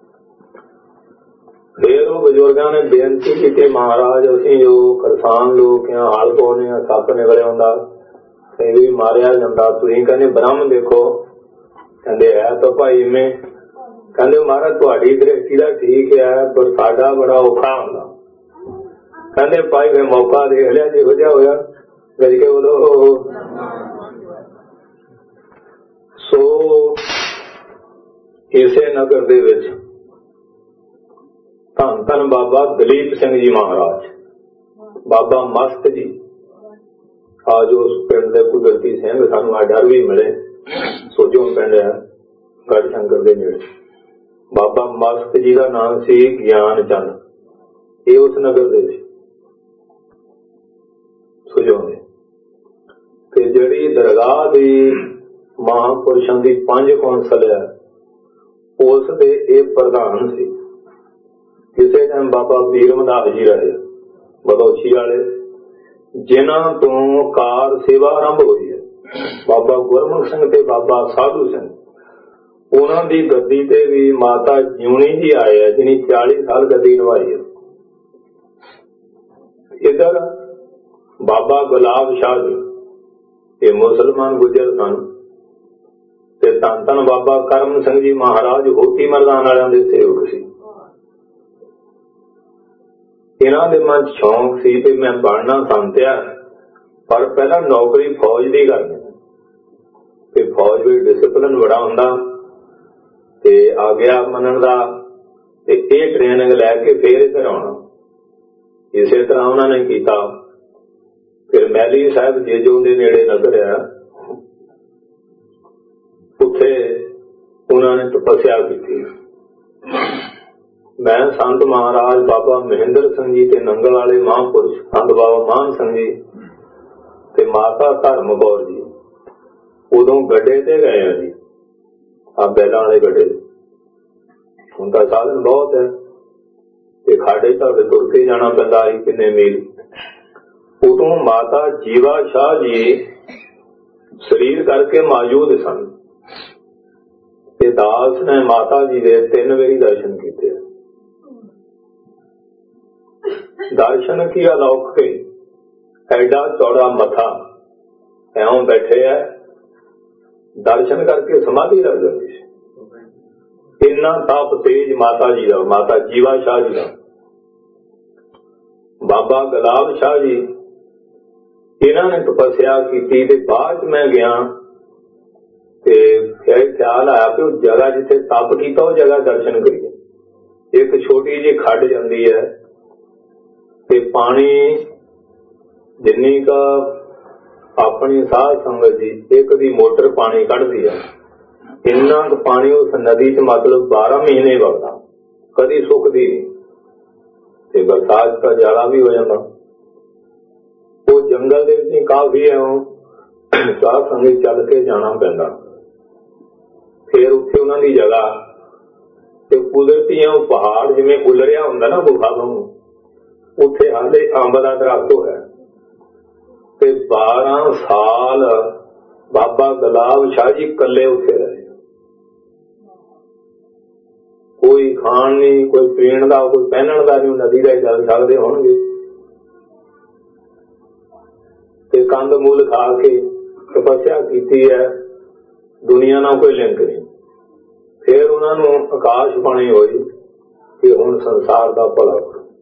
ਫਿਰ ਉਹ ਬਜ਼ੁਰਗਾਂ ਨੇ ਬੇਨਤੀ ਕੀਤੀ, ਮਹਾਰਾਜ ਅਸੀਂ ਜੋ ਕਿਸਾਨ ਲੋਕ ਆ, ਹਲ ਪਾਉਣੇ ਆ, ਸੱਪ ਨਿਕਲਿਆ ਹੁੰਦਾ, ਕਈ ਵੀ ਮਾਰਿਆ ਜਾਂਦਾ, ਤੁਸੀਂ ਕਹਿੰਦੇ ਬ੍ਰਹਮ ਦੇਖੋ। ਕਹਿੰਦੇ ਹੈ ਤਾਂ ਭਾਈ ਇਵੇਂ। ਕਹਿੰਦੇ ਮਹਾਰਾਜ ਤੁਹਾਡੀ ਦ੍ਰਿਸ਼ਟੀ ਦਾ ਠੀਕ ਹੈ, ਪਰ ਸਾਡਾ ਬੜਾ ਔਖਾ ਹੁੰਦਾ। ਕਹਿੰਦੇ ਭਾਈ ਮੈਂ ਮੌਕਾ ਦੇਖ ਲਿਆ, ਜਿਹੋ ਜਿਹਾ ਹੋਇਆ। ਗੱਜ ਕੇ ਬੋਲੋ। ਸੋ ਇਸੇ ਨਗਰ ਦੇ ਵਿੱਚ ਧੰਨ ਧੰਨ ਬਾਬਾ ਦਲੀਪ ਸਿੰਘ ਜੀ ਮਹਾਰਾਜ, ਬਾਬਾ ਮਸਤ ਜੀ, ਆ ਜੋ ਉਸ ਪਿੰਡ ਦੇ ਕੁਦਰਤੀ ਸਿੰਘ ਸਾਨੂੰ ਆ ਡਰ ਵੀ ਮਿਲੇ, ਸੋਜੋ ਪਿੰਡ ਹੈ ਗੜ ਸ਼ੰਕਰ ਦੇ ਨੇੜੇ। ਬਾਬਾ ਮਸਤ ਜੀ ਦਾ ਨਾਮ ਸੀ ਗਿਆਨ ਚੰਦ, ਇਹ ਉਸ ਨਗਰ ਦੇ ਸੀ ਸੋਜੋ ਦੇ। ਤੇ ਜਿਹੜੀ ਦਰਗਾਹ ਦੀ ਮਹਾਂਪੁਰਸ਼ਾਂ ਦੀ ਪੰਜ ਕੌਂਸਲ ਹੈ, ਉਸ ਦੇ ਇਹ ਪ੍ਰਧਾਨ ਸੀ। ਕਿਸੇ ਟਾਈਮ ਬਾਬਾ ਵੀਰ ਮਧਾਰ ਜੀ ਰਹੇ ਬਦੋਚੀ ਵਾਲੇ, ਜਿਨ੍ਹਾਂ ਤੋਂ ਕਾਰ ਸੇਵਾ ਆਰੰਭ ਹੋਈ ਹੈ। ਬਾਬਾ ਗੁਰਮੁਖ ਸਿੰਘ ਤੇ ਬਾਬਾ ਸਾਧੂ ਸਿੰਘ, ਉਹਨਾਂ ਦੀ ਗੱਦੀ ਤੇ ਵੀ ਮਾਤਾ ਜਿਉਣੀ ਜੀ ਆਏ ਹੈ, ਜਿਹਨੇ ਚਾਲੀ ਸਾਲ ਗੱਦੀ ਨਿਭਾਈ ਹੈ। ਇੱਧਰ ਬਾਬਾ ਗੁਲਾਬ ਸ਼ਾਹ ਜੀ, ਇਹ ਮੁਸਲਮਾਨ ਗੁਜਰ ਸਨ। ਤੇ ਧੰਨ ਧੰਨ ਬਾਬਾ ਕਰਮ ਸਿੰਘ ਜੀ ਮਹਾਰਾਜ ਹੋਤੀ ਮਰਦਾਨ ਵਾਲਿਆਂ ਦੇ ਸੇਵਕ ਸੀ। ਇਹਨਾਂ ਦੇ ਮਨ ਚ ਸ਼ੌਂਕ ਸੀ ਤੇ ਮੈਂ ਬਣਨਾ ਸੰਤਿਆ, ਪਰ ਪਹਿਲਾਂ ਨੌਕਰੀ ਫੌਜ ਦੀ ਕਰਨੀ, ਤੇ ਫੌਜ ਵਿੱਚ ਡਿਸਿਪਲਿਨ ਬੜਾ ਹੁੰਦਾ ਤੇ ਆਗਿਆ ਮੰਨਣ ਦਾ, ਤੇ ਇਹ ਟ੍ਰੇਨਿੰਗ ਲੈ ਕੇ ਫੇਰ ਇੱਧਰ ਆਉਣਾ। ਇਸੇ ਤਰ੍ਹਾਂ ਉਹਨਾਂ ਨੇ ਕੀਤਾ। ਫਿਰ ਮੈਲੀ ਸਾਹਿਬ ਜੇਜੋਂ ਦੇ ਨੇੜੇ ਨਗਰ ਆ, ਉੱਥੇ ਉਹਨਾਂ ਨੇ ਤਪੱਸਿਆ ਕੀਤੀ। ਮੈਂ ਸੰਤ ਮਹਾਰਾਜ ਬਾਬਾ ਮਹਿੰਦਰ ਸਿੰਘ ਜੀ ਤੇ ਨੰਗਲ ਵਾਲੇ ਮਹਾਂਪੁਰਸ਼ ਸੰਤ ਬਾਬਾ ਮਾਨ ਸਿੰਘ ਜੀ ਤੇ ਮਾਤਾ ਧਰਮ ਕੌਰ ਜੀ ਉਦੋਂ ਗੱਡੇ ਤੇ ਗਏ ਆ ਜੀ, ਆ ਬੈਲਾਂ ਵਾਲੇ ਗੱਡੇ। ਹੁਣ ਤਾਂ ਸਾਧਨ ਬਹੁਤ ਹੈ ਤੇ ਖਾਡੇ ਤੱਕ ਤੁਰ ਕੇ ਜਾਣਾ ਪੈਂਦਾ ਸੀ ਕਿੰਨੇ ਮੀਲ। ਉਦੋਂ ਮਾਤਾ ਜੀਵਾ ਸ਼ਾਹ ਜੀ ਸਰੀਰ ਕਰਕੇ ਮੌਜੂਦ ਸਨ ਤੇ ਦਾਸ ਨੇ ਮਾਤਾ ਜੀ ਦੇ ਤਿੰਨ ਵਾਰੀ ਦਰਸ਼ਨ ਕੀਤੇ। ਦਰਸ਼ਨ ਕੀ ਅਲੌਕਿਕ, ਐਡਾ ਚੌੜਾ ਮੱਥਾ, ਐਉਂ ਬੈਠੇ ਹੈ, ਦਰਸ਼ਨ ਕਰਕੇ ਸਮਾਧੀ ਲੱਗ ਜਾਂਦੀ ਸੀ। ਇੰਨਾ ਤਪ ਤੇਜ ਮਾਤਾ ਜੀ ਦਾ, ਮਾਤਾ ਜੀਵਾ ਸ਼ਾਹ ਜੀ ਦਾ। ਬਾਬਾ ਗੁਲਾਬ ਸ਼ਾਹ ਜੀ, ਇਹਨਾਂ ਨੇ ਤਪੱਸਿਆ ਕੀਤੀ ਤੇ ਬਾਅਦ ਚ ਮੈਂ ਗਿਆ ਤੇ ਫਿਰ ਖਿਆਲ ਆਇਆ ਕਿ ਉਹ ਜਗ੍ਹਾ ਜਿੱਥੇ ਤਪ ਕੀਤਾ ਉਹ ਜਗ੍ਹਾ ਦਰਸ਼ਨ ਕਰੀਏ। ਇੱਕ ਛੋਟੀ ਜਿਹੀ ਖੱਡ ਜਾਂਦੀ ਹੈ ਤੇ ਪਾਣੀ ਜਿੰਨੀ ਕੁ ਆਪਣੀ ਸਾਧ ਸੰਗਤ ਜੀ ਇੱਕ ਦੀ ਮੋਟਰ ਪਾਣੀ ਕੱਢਦੀ ਹੈ, ਇੰਨਾ ਕੁ ਪਾਣੀ ਉਸ ਨਦੀ ਚ ਮਤਲਬ ਬਾਰਾਂ ਮਹੀਨੇ ਵਗਦਾ, ਕਦੀ ਸੁੱਕਦੀ ਨਹੀਂ। ਤੇ ਬਰਸਾਤ ਦਾ ਜ਼ਿਆਦਾ ਵੀ ਹੋ ਜਾਂਦਾ। ਉਹ ਜੰਗਲ ਦੇ ਵਿੱਚ ਕਾਫੀ ਹੈ, ਉਹ ਸਾਧ ਸੰਗਤ ਚੱਲ ਕੇ ਜਾਣਾ ਪੈਂਦਾ। ਫਿਰ ਉੱਥੇ ਉਹਨਾਂ ਦੀ ਜਗ੍ਹਾ ਤੇ ਕੁਦਰਤੀ ਉਹ ਪਹਾੜ ਜਿਵੇਂ ਉਲਰਿਆ ਹੁੰਦਾ ਨਾ ਗੁਫਾ ਨੂੰ, ਉੱਥੇ ਹਾਲੇ ਅੰਬ ਦਾ ਦਰਖਤ ਹੈ ਤੇ ਬਾਰਾਂ ਸਾਲ ਬਾਬਾ ਗੁਲਾਬ ਸ਼ਾਹ ਜੀ ਇਕੱਲੇ ਉੱਥੇ ਰਹੇ। ਕੋਈ ਖਾਣ ਨਹੀਂ, ਕੋਈ ਪੀਣ ਦਾ, ਕੋਈ ਪਹਿਨਣ ਦਾ ਨਹੀਂ, ਨਦੀ ਦਾ ਚੱਲ ਸਕਦੇ ਹੋਣਗੇ ਤੇ ਕੰਦ ਮੂਲ ਖਾ ਕੇ ਤਪੱਸਿਆ ਕੀਤੀ ਹੈ, ਦੁਨੀਆ ਨਾਲ ਕੋਈ ਲਿੰਕ ਨਹੀਂ। ਫਿਰ ਉਹਨਾਂ ਨੂੰ ਆਕਾਸ਼ ਬਾਣੀ ਹੋਈ ਕਿ ਹੁਣ ਸੰਸਾਰ ਦਾ ਭਲਾ।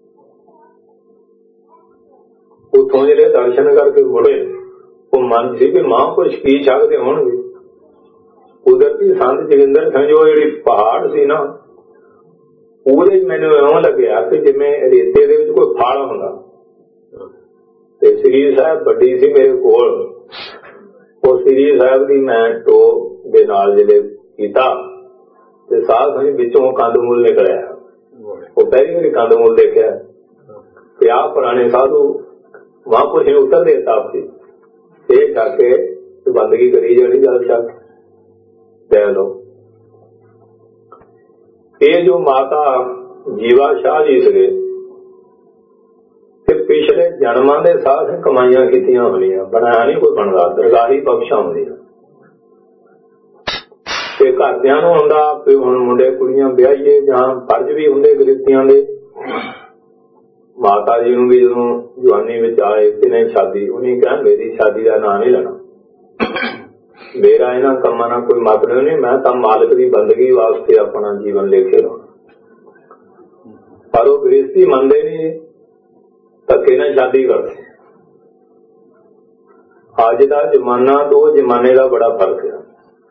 ਉੱਥੋਂ ਜਿਹੜੇ ਦਰਸ਼ਨ ਕਰਕੇ ਮੁੜੇ, ਉਹ ਮਨ ਸੀ ਕਿ ਮਹਾਂਪੁਰਸ਼ ਕੀ ਚਾਹਦੇ ਹੋਣਗੇ। ਕੁਦਰਤੀ ਸੰਤ ਜੋਗਿੰਦਰ ਸਿੰਘ ਜੋ ਜਿਹੜੀ ਪਹਾੜ ਸੀ ਨਾ, ਉਹਦੇ ਮੈਨੂੰ ਇਉਂ ਲੱਗਿਆ ਕਿ ਜਿਵੇਂ ਰੇਤੇ ਦੇ ਵਿੱਚ ਕੋਈ ਫਲ ਹੁੰਦਾ। ਤੇ ਸ੍ਰੀ ਸਾਹਿਬ ਵੱਡੀ ਸੀ ਮੇਰੇ ਕੋਲ, ਉਹ ਸ੍ਰੀ ਸਾਹਿਬ ਦੀ ਮੈਂ ਟੋ ਦੇ ਨਾਲ ਜਿਹੜੇ ਕੀਤਾ ਤੇ ਸਾਧ ਸੰਗਤ ਵਿੱਚੋਂ ਕੰਦਮੂਲ ਨਿਕਲਿਆ। ਉਹ ਪਹਿਲੀ ਵਾਰੀ ਕੰਦਮੂਲ ਦੇਖਿਆ ਕਿ ਆਹ ਪੁਰਾਣੇ ਸਾਧੂ ਮਹਾਂਪੁਰਸ਼ ਨੇ ਉੱਤਰ ਦੇ ਹਿਸਾਬ ਸੀ ਇਹ ਜਾ ਕੇ ਬੰਦਗੀ ਕਰੀ ਜਾਣੀ। ਗੱਲ ਚੱਕ ਲੈ ਲਓ। ਇਹ ਜੋ ਮਾਤਾ ਜੀਵਾ ਸ਼ਾਹ ਜੀ ਸੀਗੇ ਤੇ ਪਿਛਲੇ ਜਨਮਾਂ ਦੇ ਸਾਧ ਕਮਾਈਆਂ ਕੀਤੀਆਂ ਹੋਣੀਆਂ, ਬਣਾਇਆ ਨਹੀਂ ਕੋਈ ਬਣਦਾ, ਦਰਗਾਹੀ ਬਖਸ਼ਾਂ ਹੁੰਦੀਆਂ ਤੇ ਘਰਦਿਆਂ ਨੂੰ ਹੁੰਦਾ ਵੀ ਹੁਣ ਮੁੰਡੇ ਕੁੜੀਆਂ ਵਿਆਹੀਏ, ਜਾਂ ਫਰਜ਼ ਵੀ ਹੁੰਦੇ ਗ੍ਰਿਸ਼ਤੀਆਂ ਦੇ। ਮਾਤਾ ਜੀ ਨੂੰ ਵੀ ਜਦੋਂ ਜਵਾਨੀ ਵਿੱਚ ਆਏ ਕਿਨੇ ਸ਼ਾਦੀ, ਉਹਨੇ ਕਿਹਾ ਮੇਰੀ ਸ਼ਾਦੀ ਦਾ ਨਾਂ ਨਹੀਂ ਲੈਣਾ, ਮੇਰਾ ਇਹਨਾਂ ਕੰਮਾਂ ਨਾਲ ਕੋਈ ਮਤਲਬ ਨਹੀਂ, ਮੈਂ ਤਾਂ ਮਾਲਕ ਦੀ ਬੰਦਗੀ ਵਾਸਤੇ ਆਪਣਾ ਜੀਵਨ ਲੈ ਕੇ ਲਾਉਣਾ। ਪਰ ਉਹ ਗ੍ਰਸਤੀ ਮੰਨਦੇ ਨਹੀਂ, ਧੱਕੇ ਨਾਲ ਸ਼ਾਦੀ ਕਰਦੇ। ਅੱਜ ਦਾ ਜ਼ਮਾਨਾ ਤੋਂ ਜ਼ਮਾਨੇ ਦਾ ਬੜਾ ਫਰਕ ਹੈ।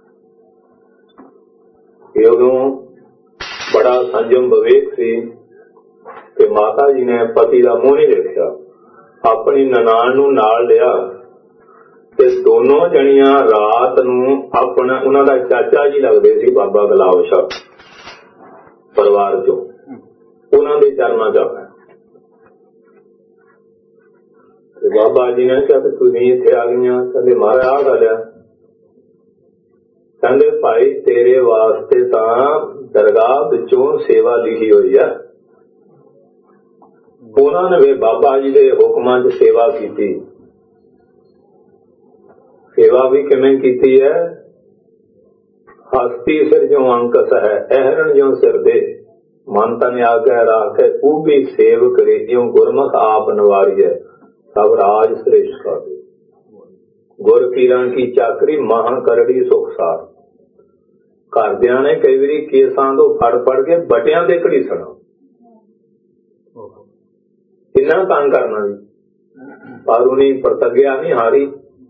ਇਹ ਉਦੋਂ ਬੜਾ ਸੰਜਮ ਵਿਵੇਕ ਸੀ ਤੇ ਮਾਤਾ ਜੀ ਨੇ ਪਤੀ ਦਾ ਮੂੰਹ ਨਹੀਂ ਦੇਖਿਆ, ਆਪਣੀ ਨਨਾਣ ਨੂੰ ਨਾਲ ਲਿਆ ਤੇ ਦੋਨੋਂ ਜਣੀਆਂ ਰਾਤ ਨੂੰ ਆਪਣਾ, ਉਹਨਾਂ ਦਾ ਚਾਚਾ ਜੀ ਲੱਗਦੇ ਸੀ ਬਾਬਾ ਗੁਲਾਬ ਸ਼ਾਹ ਪਰਿਵਾਰ ਚੋਂ, ਉਹਨਾਂ ਦੇ ਚਰਨਾਂ ਚ ਤੇ ਬਾਬਾ ਜੀ ਨੇ ਕਿਹਾ ਕਿ ਤੁਸੀਂ ਇੱਥੇ ਆ ਗਈਆਂ। ਕਹਿੰਦੇ ਮਹਾਰਾਜ ਆਹ ਗੱਲ ਆ। ਕਹਿੰਦੇ ਭਾਈ ਤੇਰੇ ਵਾਸਤੇ ਤਾਂ ਦਰਗਾਹ ਵਿੱਚੋਂ ਸੇਵਾ ਲਿਖੀ ਹੋਈ ਆ। ਉਹਨਾਂ ਨੇ ਵੀ ਬਾਬਾ ਜੀ ਦੇ ਹੁਕਮਾਂ ਚ ਸੇਵਾ ਕੀਤੀ। ਸੇਵਾ ਵੀ ਕਿਵੇਂ ਕੀਤੀ ਹੈ? ਹਸਤੀ ਸਿਰ ਜੋ ਅੰਕਸ ਹੈ, ਅਹਰਣ ਜੋ ਸਿਰ ਦੇ, ਮਨ ਤਨ ਆਗੈ ਰਾਖੈ, ਉਹ ਵੀ ਸੇਵ ਕਰੇ ਜਿਉ ਗੁਰਮੁਖ ਆਪ ਨਵਾਰੀਐ, ਸਭ ਰਾਜ ਸ੍ਰੇਸ਼ਟ ਕਰਦੇ। ਗੁਰ ਪੀਰਾਂ ਕੀ ਚਾਕਰੀ ਮਹਾਂ ਕਰੜੀ ਸੁਖ ਸਾਰ। ਘਰਦਿਆਂ ਨੇ ਕਈ ਵਾਰੀ ਕੇਸਾਂ ਤੋਂ ਫੜ ਫੜ ਕੇ ਬਟਿਆਂ ਤੇ ਘੜੀਸਣਾ, ਕਿੰਨਾ ਤੰਗ ਕਰਨਾ ਜੀ, ਪਰ ਉਹਨੇ ਪ੍ਰਤੱਗਿਆ ਨਹੀਂ ਹਾਰੀ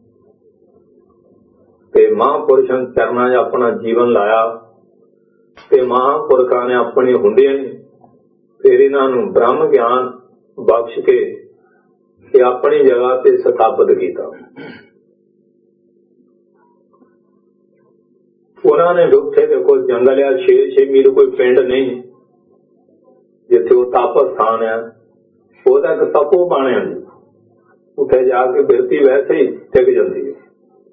ਤੇ ਮਹਾਂਪੁਰਸ਼ਾਂ ਚਰਨਾਂ 'ਚ ਆਪਣਾ ਜੀਵਨ ਲਾਇਆ ਤੇ ਮਹਾਂਪੁਰਖਾਂ ਨੇ ਆਪਣੇ ਹੁੰਦਿਆਂ ਹੀ ਫਿਰ ਇਹਨਾਂ ਨੂੰ ਬ੍ਰਹਮ ਗਿਆਨ ਬਖਸ਼ ਕੇ ਤੇ ਆਪਣੀ ਜਗ੍ਹਾ ਤੇ ਸਥਾਪਿਤ ਕੀਤਾ। ਉਹਨਾਂ ਨੇ ਉੱਥੇ ਦੇਖੋ ਜੰਗਲ ਆ, ਛੇ ਛੇ ਮੀਲ ਕੋਈ ਪਿੰਡ ਨਹੀਂ ਜਿੱਥੇ ਉਹ ਤਪ ਸਥਾਨ ਆ, ਉਹਦਾ ਇੱਕ ਤਪੋ ਬਣਿਆ ਜੀ, ਉੱਥੇ ਜਾ ਕੇ ਬਿਰਤੀ ਵੈਸੇ ਹੀ ਟਿਕ ਜਾਂਦੀ ਹੈ।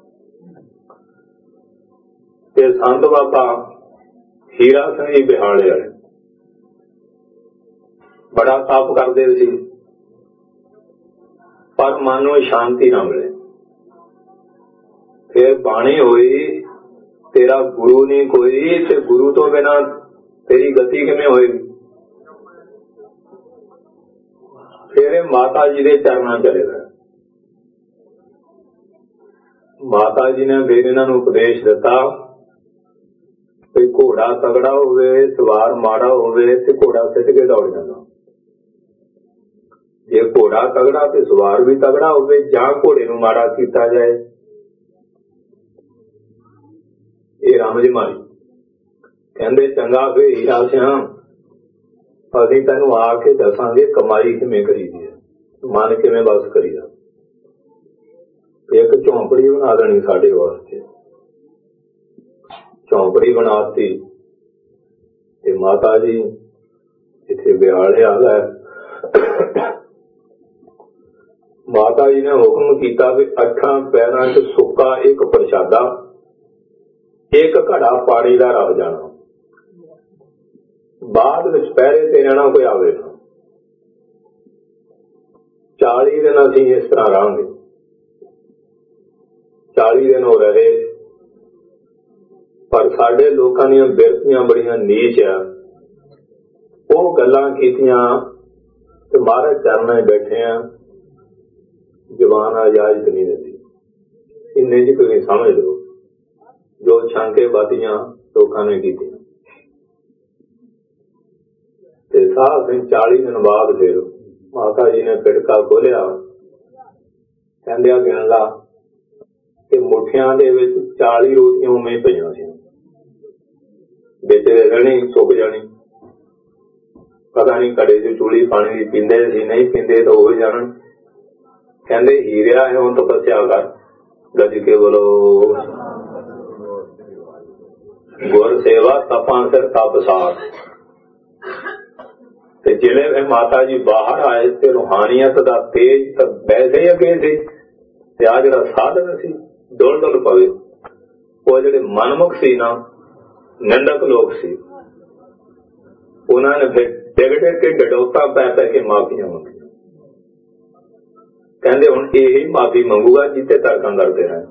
ਤੇ ਸੰਤ ਬਾਬਾ ਹੀਰਾ ਸਿੰਘ ਜੀ ਬਿਹਾਲੇ ਵਾਲੇ ਬੜਾ ਤਪ ਕਰਦੇ ਸੀ, ਪਰ ਮਨ ਨੂੰ ਸ਼ਾਂਤੀ ਨਾ ਮਿਲੇ। ਫਿਰ ਬਾਣੀ ਹੋਈ ਤੇਰਾ ਗੁਰੂ ਨਹੀਂ ਕੋਈ, ਤੇ ਗੁਰੂ ਤੋਂ ਬਿਨਾਂ ਤੇਰੀ ਗਤੀ ਕਿਵੇਂ ਹੋਏਗੀ? ਫਿਰ ਇਹ ਮਾਤਾ ਜੀ ਦੇ ਚਰਨਾਂ ਚਲੇ ਗਏ। ਮਾਤਾ ਜੀ ਨੇ ਫਿਰ ਇਹਨਾਂ ਨੂੰ ਉਪਦੇਸ਼ ਦਿੱਤਾ ਵੀ ਘੋੜਾ ਤਗੜਾ ਹੋਵੇ, ਸਵਾਰ ਮਾੜਾ ਹੋਵੇ ਤੇ ਘੋੜਾ ਸਿੱਟ ਕੇ ਦੌੜ ਜਾਂਦਾ। ਜੇ ਘੋੜਾ ਤਗੜਾ ਤੇ ਸਵਾਰ ਵੀ ਤਗੜਾ ਹੋਵੇ, ਜਾਂ ਘੋੜੇ ਨੂੰ ਮਾੜਾ ਕੀਤਾ ਜਾਏ, ਇਹ ਰਾਮ ਮਾਰੀ। ਕਹਿੰਦੇ ਚੰਗਾ ਫੇ ਹੀਰਾ ਸਿਆਂ, ਅਸੀਂ ਤੈਨੂੰ ਆ ਕੇ ਦੱਸਾਂਗੇ ਕਮਾਈ ਕਿਵੇਂ ਕਰੀਦੀ ਹੈ, ਮਨ ਕਿਵੇਂ ਬਸ ਕਰੀਦਾ। ਇੱਕ ਝੌਂਪੜੀ ਬਣਾ ਦੇਣੀ ਸਾਡੇ ਵਾਸਤੇ, ਝੌਂਪੜੀ ਬਣਾਤੀ ਤੇ ਮਾਤਾ ਜੀ ਇੱਥੇ ਬਿਹਾਲੇ ਆ ਗਏ। ਮਾਤਾ ਜੀ ਨੇ ਹੁਕਮ ਕੀਤਾ ਵੀ ਅੱਠਾਂ ਪੈਰਾਂ 'ਚ ਸੁੱਕਾ ਇੱਕ ਪ੍ਰਸ਼ਾਦਾ, ਇੱਕ ਘੜਾ ਪਾਣੀ ਦਾ ਰੱਖ ਜਾਣਾ, ਬਾਅਦ ਵਿੱਚ ਪਹਿਰੇ ਤੇ ਰਹਿਣਾ, ਕੋਈ ਆਵੇ ਨਾ। ਚਾਲੀ ਦਿਨ ਅਸੀਂ ਇਸ ਤਰ੍ਹਾਂ ਰਹਾਂਗੇ। ਚਾਲੀ दिन हो रहे, पर साडे लोकां दीयां बिरतियां बड़ियां नीच आ। ਉਹ ਗੱਲਾਂ ਕੀਤੀਆਂ ਤੇ ਮਹਾਰਾਜ ਚਰਨਾਂ 'ਚ ਬੈਠੇ ਆ, ਜ਼ਬਾਨ ਇਜਾਜ਼ਤ ਨਹੀਂ ਦਿੰਦੀ। ਇੰਨੇ ਚ ਤੁਸੀਂ ਸਮਝ ਲਓ ਜੋ ਛਾਂਕੇ ਵਾਦੀਆਂ ਲੋਕਾਂ ਨੇ ਕੀਤੀਆਂ। ਤੇ ਸਾਧ ਸਿੰਘ ਚਾਲੀ ਦਿਨ ਬਾਅਦ ਫਿਰ ਮਾਤਾ ਜੀ ਨੇ ਪਿੜਕਾ ਖੋਲਿਆ, ਕਹਿੰਦੇ ਆ ਗਿਣ ਲਾ, ਤੇ ਮੁੱਠਿਆਂ ਦੇ ਵਿੱਚ ਚਾਲੀ ਰੋਟੀਆਂ ਉਵੇਂ ਪਈਆਂ ਸੀ, ਵਿੱਚ ਰਹਿਣੀ ਸੁੱਕ ਜਾਣੀ। ਪਤਾ ਨਹੀਂ ਘੜੇ ਚ ਚੂਲੀ ਪਾਣੀ ਦੀ ਪੀਂਦੇ ਸੀ, ਨਹੀਂ ਪੀਂਦੇ ਤਾਂ ਉਹ ਜਾਣਨ। ਕਹਿੰਦੇ ਹੀਰਿਆ ਹੈ ਹੁਣ ਤਪੱਸਿਆ ਕਰ, ਗੱਜ ਕੇ ਬੋਲੋ ਗੁਰ ਸੇਵਾ ਤਪਾਂ ਸਿਰ ਤਪ ਸਾਥ। ਤੇ ਜਿਹੜੇ ਫਿਰ ਮਾਤਾ ਜੀ ਬਾਹਰ ਆਏ ਤੇ ਰੂਹਾਨੀਅਤ ਦਾ ਤੇਜ ਤਾਂ ਵੈਸੇ ਹੀ ਅੱਗੇ ਸੀ, ਤੇ ਆ ਜਿਹੜਾ ਸਾਧਨ ਸੀ ਡੁੱਲ ਡੁੱਲ ਪਵੇ। ਉਹ ਜਿਹੜੇ ਮਨਮੁਖ ਸੀ ਨਾ, ਨਿੰਦਕ ਲੋਕ ਸੀ, ਉਹਨਾਂ ਨੇ ਫਿਰ ਡਿੱਗ ਡਿੱਗ ਕੇ ਡਡੋਤਾ ਪੈ ਪੈ ਕੇ ਮਾਫੀਆਂ ਮੰਗੀਆਂ। ਕਹਿੰਦੇ ਹੁਣ ਇਹੀ ਮਾਫੀ ਮੰਗੂਗਾ ਜਿੱਥੇ ਤਰਕਾਂ ਕਰਦੇ ਰਹੇ।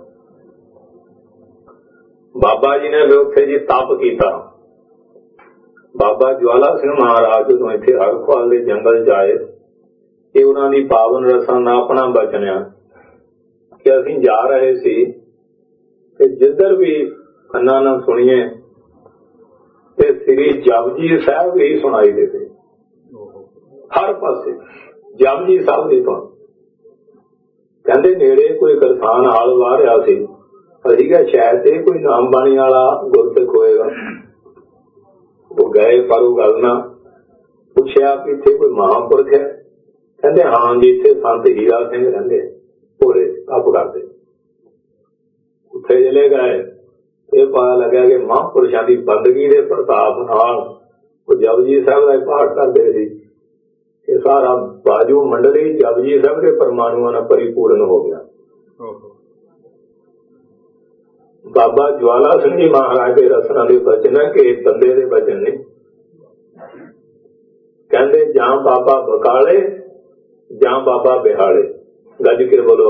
ਬਾਬਾ ਜੀ ਨੇ ਵੀ ਉੱਥੇ ਜੀ ਤਪ ਕੀਤਾ। ਬਾਬਾ ਜਵਾਲਾ ਸਿੰਘ ਮਹਾਰਾਜ ਜਦੋਂ ਇੱਥੇ ਹਰਖਵਾਲ ਦੇ ਜੰਗਲ ਚ ਆਏ, ਇਹ ਉਹਨਾਂ ਦੀ ਪਾਵਨ ਰਸਾਂ ਦਾ ਆਪਣਾ ਬਚਨ ਆ ਕਿ ਅਸੀਂ ਜਾ ਰਹੇ ਸੀ ਤੇ ਜਿੱਧਰ ਵੀ ਕੰਨਾਂ ਨਾਲ ਸੁਣੀਏ ਤੇ ਸ੍ਰੀ ਜਪਜੀ ਸਾਹਿਬ ਹੀ ਸੁਣਾਈ ਦੇਵੇ। ਹਰ ਪਾਸੇ ਜਪਜੀ ਸਾਹਿਬ ਦੀ ਤੋਂ। ਕਹਿੰਦੇ ਨੇੜੇ ਕੋਈ ਕਿਸਾਨ ਹਾਲ ਵਾਹ ਰਿਹਾ ਸੀ, ਅਸੀਂ ਕਿਹਾ ਸ਼ਾਇਦ ਇਹ ਕੋਈ ਨਾਮ ਬਾਣੀ ਵਾਲਾ ਗੁਰਸਿੱਖ ਹੋਏਗਾ। ਉਹ ਗਏ ਪਰ ਉਹ ਗੱਲ ਨਾ ਪੁੱਛਿਆ ਕਿ ਇੱਥੇ ਕੋਈ ਮਹਾਂਪੁਰਖ ਹੈ। ਕਹਿੰਦੇ ਹਾਂ ਜੀ, ਇੱਥੇ ਸੰਤ ਹੀਰਾ ਸਿੰਘ ਰਹਿੰਦੇ, ਭੋਰੇ ਤਪ ਕਰਦੇ। ਉੱਥੇ ਚਲੇ ਗਏ, ਇਹ ਪਤਾ ਲੱਗਿਆ ਕਿ ਮਹਾਂਪੁਰਸ਼ਾਂ ਦੀ ਬੰਦਗੀ ਦੇ ਪ੍ਰਤਾਪ ਨਾਲ ਉਹ ਜਪਜੀ ਸਾਹਿਬ ਦਾ ਪਾਠ ਕਰਦੇ ਸੀ। ਇਹ ਸਾਰਾ ਬਾਜੂ ਮੰਡਲੀ ਜਪਜੀ ਸਾਹਿਬ ਦੇ ਪਰਮਾਣੂਆਂ ਨਾਲ ਪਰਿਪੂਰਨ ਹੋ ਗਿਆ। ਬਾਬਾ ਜਵਾਲਾ ਸਿੰਘ ਜੀ ਮਹਾਰਾਜ ਦੇ ਰਸਨਾ ਦੇ ਬਚਨ ਹੈ ਕਿ ਬੰਦੇ ਦੇ ਬਚਨ ਨੇ। ਕਹਿੰਦੇ ਜਾਂ ਬਾਬਾ ਬਕਾਲੇ ਜਾਂ ਬਾਬਾ ਬਿਹਾਲੇ, ਗੱਜ ਕੇ ਬੋਲੋ।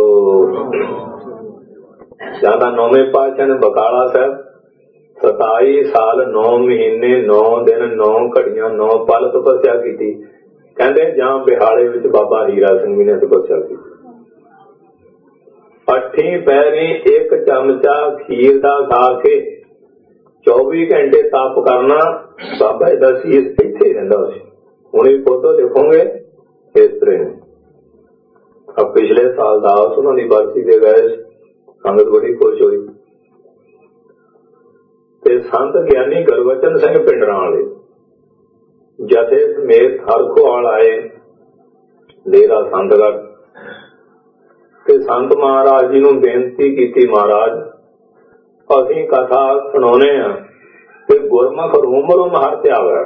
ਜਾਂ ਤਾਂ ਨੌਵੇਂ ਪਾਤਸ਼ਾਹ ਨੇ ਬਕਾਲਾ ਸਾਹਿਬ ਸਤਾਈ ਸਾਲ ਨੌ ਮਹੀਨੇ ਨੌ ਦਿਨ ਨੌ ਘੜੀਆਂ ਨੌ ਪਲ ਤਪੱਸਿਆ ਕੀਤੀ। ਕਹਿੰਦੇ ਜਾਂ ਬਿਹਾਲੇ ਵਿੱਚ ਬਾਬਾ ਹੀਰਾ ਸਿੰਘ ਜੀ ਨੇ ਤਪੱਸਿਆ ਕੀਤੀ। ਅੱਠੀ ਪੈਰੀ ਇੱਕ ਚਮਚਾ ਖੀਰ ਦਾ ਖਾ ਕੇ ਚੌਵੀ ਘੰਟੇ ਤਪ ਕਰਨਾ। ਬਾਬਾ ਦਾ ਸੀਸ ਇੱਥੇ ਰਹਿੰਦਾ ਸੀ। ਹੁਣ ਇਹ ਫੋਟੋ ਦੇਖੋਗੇ ਇਸ ਤਰ੍ਹਾਂ। ਪਿਛਲੇ ਸਾਲ ਦਾ ਉਹਨਾਂ ਦੀ ਬਰਸੀ ਦੇ ਗਏ, ਸੰਗਤ ਬੜੀ ਖੁਸ਼ ਹੋਈ। ਤੇ ਸੰਤ ਗਿਆਨੀ ਗੁਰਬਚਨ ਸਿੰਘ ਪਿੰਡਰਾਂ ਵਾਲੇ ਜਥੇ ਸਮੇਤ ਹਰਖਵਾਲ ਆਏ, ਡੇਰਾ ਸੰਤਗੜ੍ਹ। ਤੇ ਸੰਤ ਮਹਾਰਾਜ ਜੀ ਨੂੰ ਬੇਨਤੀ ਕੀਤੀ, ਮਹਾਰਾਜ ਅਸੀਂ ਕਥਾ ਸੁਣਾਉਣੇ ਆ ਤੇ ਗੁਰਮੁਖ ਰੂਮ ਰੂਮ ਹਰ ਧਿਆਵੈ।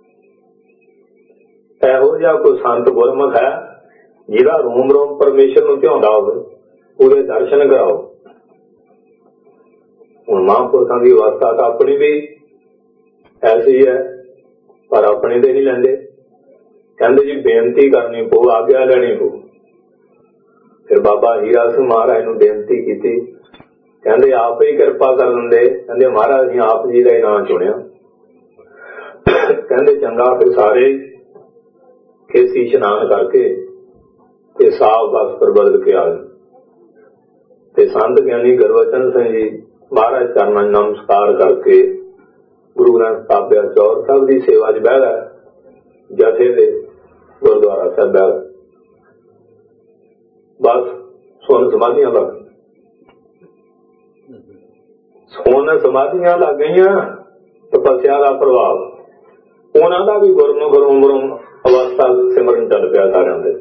ਇਹੋ ਜਿਹਾ ਕੋਈ ਸੰਤ ਗੁਰਮੁਖ ਹੈ ਜਿਹਦਾ ਰੂਮ ਰੂਮ ਪਰਮੇਸ਼ਰ ਨੂੰ ਧਿਆਉਂਦਾ ਹੋਵੇ, ਉਹਦੇ ਦਰਸ਼ਨ ਕਰਾਓ। ਹੁਣ ਮਹਾਂਪੁਰਖਾਂ ਦੀ ਅਵਸਥਾ ਤਾਂ ਆਪਣੀ ਵੀ ਐਸੀ ਹੈ, ਪਰ ਆਪਣੇ ਦੇ ਨਹੀਂ ਲੈਂਦੇ। ਕਹਿੰਦੇ ਜੀ ਬੇਨਤੀ ਕਰਨੀ ਪਊ, ਆਗਿਆ ਲੈਣੀ ਪਊ। ਫਿਰ ਬਾਬਾ ਹੀਰਾ ਸਿੰਘ ਮਹਾਰਾਜ ਨੂੰ ਬੇਨਤੀ ਕੀਤੀ। ਕਹਿੰਦੇ ਆਪ ਹੀ ਕਿਰਪਾ ਕਰ ਦਿੰਦੇ। ਕਹਿੰਦੇ ਮਹਾਰਾਜ ਅਸੀਂ ਆਪ ਜੀ ਦਾ ਹੀ ਨਾਂ ਚੁਣਿਆ। ਕਹਿੰਦੇ ਚੰਗਾ, ਫਿਰ ਸਾਰੇ ਖੇਸੀ ਇਸ਼ਨਾਨ ਕਰਕੇ ਤੇ ਸਾਫ ਵਸਤਰ ਬਦਲ ਕੇ ਆਏ। ਤੇ ਸੰਤ ਗਿਆਨੀ ਗੁਰਬਚਨ ਸਿੰਘ ਜੀ ਮਹਾਰਾਜ ਚਰਨਾਂ ਨੂੰ ਨਮਸਕਾਰ ਕਰਕੇ ਗੁਰੂ ਗ੍ਰੰਥ ਸਾਹਿਬ ਚੌਰ ਸਾਹਿਬ ਦੀ ਸੇਵਾ ਚ ਬਹਿ ਗਏ। ਜਥੇ ਦੇ ਗੁਰਦੁਆਰਾ ਸਾਹਿਬ ਬਹਿ ਗਏ। ਬਸ ਸੁਣ ਸਮਾਧੀਆਂ ਲੱਗ ਸੁਣ ਸਮਾਧੀਆਂ ਲੱਗ ਗਈਆਂ। ਤਪੱਸਿਆ ਦਾ ਪ੍ਰਭਾਵ, ਉਹਨਾਂ ਦਾ ਵੀ ਗੁਰਮੁਖ ਰੂਮ ਰੂਮ ਅਵਸਥਾ ਸਿਮਰਨ ਚੱਲ ਪਿਆ। ਸਾਰਿਆਂ ਦੇ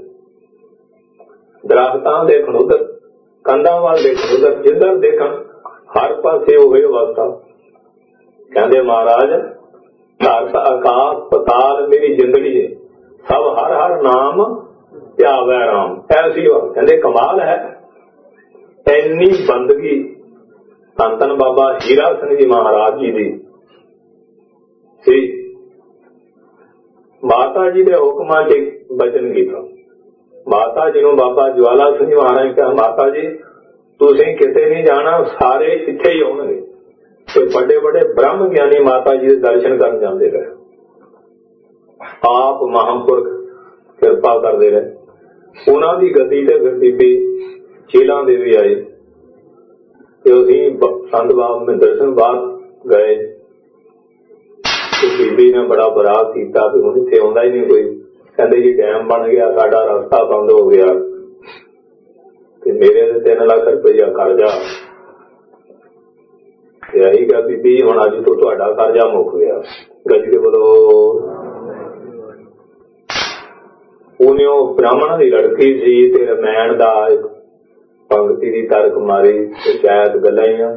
ਦਰਖਤਾਂ ਦੇਖਣ ਉਧਰ, ਕੰਧਾਂ ਵੱਲ ਦੇਖਣ ਉਧਰ, ਜਿੱਧਰ ਦੇਖਣ ਹਰ ਪਾਸੇ ਉਹੀ ਅਵਸਥਾ। ਕਹਿੰਦੇ ਮਹਾਰਾਜ ਧਰਤ ਆਕਾਸ਼ ਪਤਾਲ ਮੇਰੀ ਜ਼ਿੰਦਗੀ ਸਭ ਹਰ ਹਰ ਨਾਮ ਧਿਆਵੈ ਰਾਮ। ਐਸੀ ਬਾਤ ਕਹਿੰਦੇ ਕਮਾਲ ਹੈ। ਇੰਨੀ ਬੰਦਗੀ ਧੰਨ ਧੰਨ ਬਾਬਾ ਹੀਰਾ ਸਿੰਘ ਜੀ ਮਹਾਰਾਜ ਜੀ ਦੀ ਸੀ। ਮਾਤਾ ਜੀ ਦੇ ਹੁਕਮਾਂ ਚ ਬਚਨ ਕੀਤਾ। ਮਾਤਾ ਜੀ ਨੂੰ ਬਾਬਾ ਜਵਾਲਾ ਸਿੰਘ ਮਹਾਰਾਜ ਕਿਹਾ, ਮਾਤਾ ਜੀ तुसीं किते नहीं जाना, सारे इत्थे ही आउणगे। ते बड़े बड़े ब्रह्म ज्ञानी माता जी दे दर्शन करन जांदे रहे, आप महापुरख किरपा करते रहे। उन्हां दी गद्दी ते फिर बीबी चीलां देवी आई ते असीं संत बाबा महेंद्र सिंह बाहर गए। बीबी ने बड़ा बराग किया भी हुण इत्थे आउंदा ही नहीं कोई। कहंदे जी डैम बन गया, साडा रास्ता बंद हो गया ते मेरे ते तीन लाख रुपया कर्जा। यही क्या बीबी हुण अज तो तुहाडा कर्जा मुक गया। गज के बोलो। उन्हें ब्राह्मण की लड़की सी ते रमैन दा एक पंक्ति की तर्क मारी ते शायद गल्लां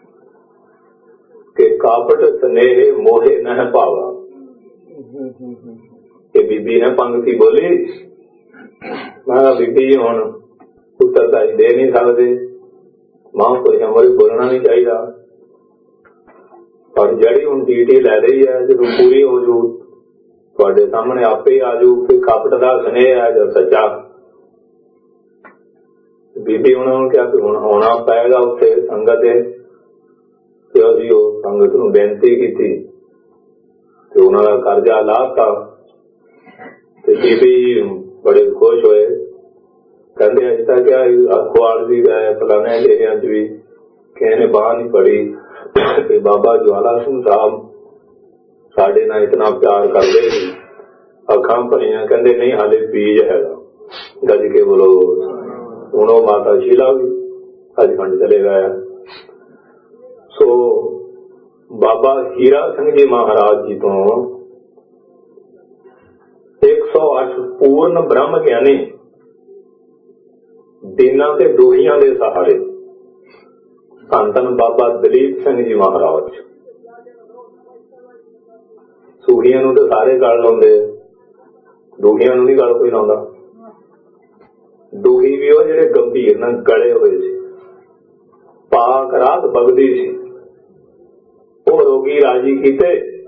कि कापट स्नेह मोहे न पावा। ये बीबी ने पंक्ति बोली। मैं बीबी हुण उत्तरदाई दे नहीं सकते, महापुरुषों बारे बोलना नहीं चाहिए, पर जड़ी हुण ड्यूटी लै रही है जो पूरी हो जू तुहाडे सामने आपे आ जू कि कपट का स्नेह है जो सच्चा। बीबी उन्होंने क्या कि हुण होना पेगा उत्थे संगत ते असीं ओह संगत नूं बेनती कीती ते उन्हां दा कर्जा लाता ते बीबी बड़े खुश होए। कहंदे अज तक क्या अखवाल भी गए फलाने घेरिया च भी किसी ने बांह नहीं पड़ी ते बाबा ज्वाला सिंह साहब साडे नाल इतना प्यार करदे सी। अखां भरियां कहंदे नहीं हाले बीज हैगा। गज के बोलो। हुण ओह माता शीला भी सचखंड चले गए। सो बाबा हीरा सिंह जी महाराज जी तो एक सौ अठ पूर्ण ब्रह्म ज्ञानी दीनां ते दुखियां दे सहारे धन धन बाबा दलीप सिंह जी महाराज। सुखियां नूं ते सारे गल लाउंदे, दुखियां नूं नहीं गल कोई लाउंदा। दुखी भी वो जिहड़े गंभीर ना गले हुए सी, पाक रात बगदी सी, वो रोगी राजी कीते।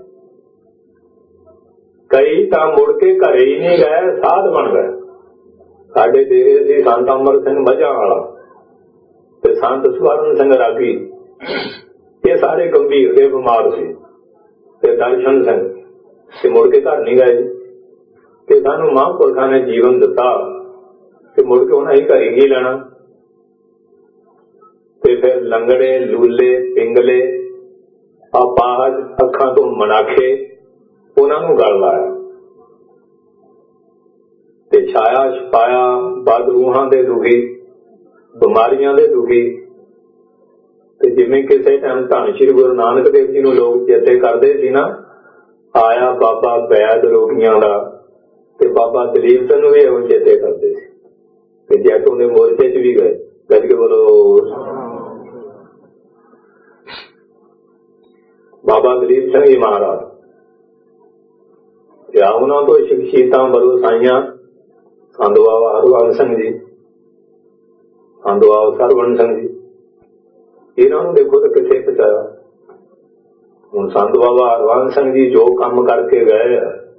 कई तां मुड़ के घरे ही नहीं गए, साध बन गए। साडे डेरे सी संत अमर सिंह मझां वाला ते संत स्वर्ण सिंह रागी, ये सारे गंभीर के बीमार सी ते दर्शन सिंह ते मुड़ के घर नहीं गए कि सानू महापुरखा ने जीवन दिता ते मुड़ के उन्हें घर ही लेना। ते फिर लंगड़े लूले पिंगले अपाहज अखां तो मनाखे उन्होंने गल लाया ते छाया छपाया बदरूहां दे दुखी बीमारियां दे दुखी। ते जिवें किसी टाइम धन श्री गुरु नानक देव जी नूं लोग चेते करते सी ना, आया बाबा वैद रोगियां दा ते बाबा दलीप सिंह भी एवं चेते करते सी ते जैतों दे मोर्चे च भी गए। गज के बोलो। बाबा दलीप सिंह जी महाराज या उन्होंने तो शख्सियतां बड़ो साइयां संत बाबा हरवंश सिंह जी, संत बाबा सरवण सिंह जी, इन्होंने देखो तो किथे पहुंचाया। हुण संत बाबा हरवंश सिंह जी जो काम करके गए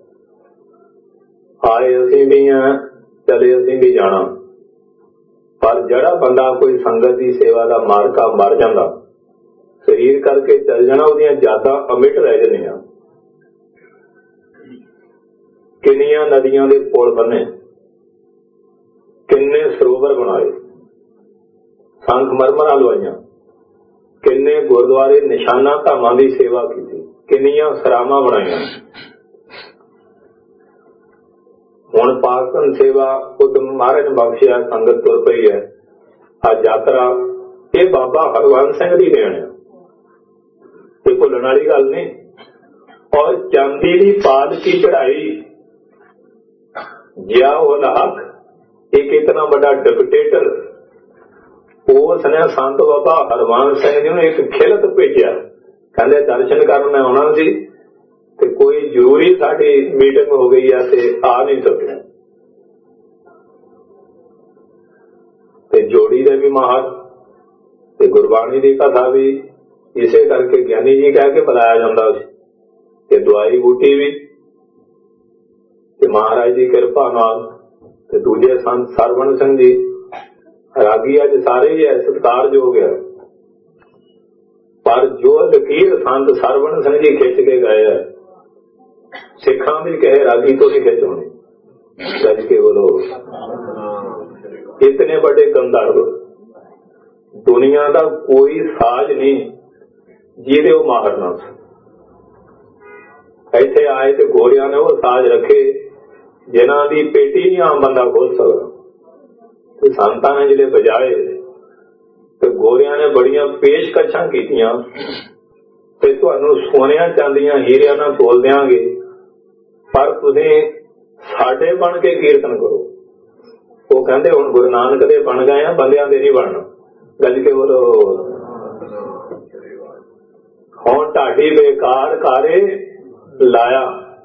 आए असीं भी हैं, चले असीं भी जाना, पर जड़ा बंदा कोई संगत की सेवा का मार्का मर जाता, शरीर करके चल जाना, उहदियां यादां अमिट रह जांदियां। किन्नियां नदियां दे पुल बने, किन्ने सरोवर बनाए, संख मरमरां लवाइयां, किन्ने गुरुद्वारे निशाना धामां की सेवा की, किन्नियां सरावां बनाईयां। हुण पाकन सेवा उदम महाराज बख्शिया संगत तुर पई है। आ यात्रा ये बाबा हरवंश सिंह दी देन है, ये भुल्लण वाली गल नहीं। और चांदी की पालकी चढ़ाई जिया उल हक, एक इतना बड़ा डिक्टेटर, उसने संत बाबा हरवंश सिंह जी ने एक खिलत भेजा, कहते दर्शन करने आना सी ते कोई जरूरी साडी मीटिंग हो गई है ते आ नहीं सके। ते जोड़ी दे भी महार ते गुरबाणी की कथा भी इसे करके ज्ञानी जी कह के बुलाया जाता सी ते दवाई बूटी भी ते महाराज की कृपा नाल ते दूजे संत सरवण सिंह जी रागी अज सारे ही है सत्कारयोग है, पर जो लकीर संत सरवण सिंह जी खिंच के गए है, सिखा भी कहे रागी तो नहीं खिंच होनी। गज के बोलो, इतने बड़े गंधर्व दुनिया का कोई साज नहीं जिहदे वो माहर ना सी। इत्थे आए तो गोरिया ने वो साज रखे जिन्हां दी पेटी नहीं आम बंदा खोल सकता। ते संतां ने जिहड़े बजाए ते गोरिया ने बड़ियां पेशकशां कीतियां ते तुहानूं सोनिया चांदियां हीरियां नाल तोल देंगे, पर तुसीं साडे बन के कीर्तन करो। वो कहंदे हुण गुरु नानक दे बन गए आ, बंदियां दे नहीं बनना। गज के बोलो, हुण ढाडी बेकार कारे लाया।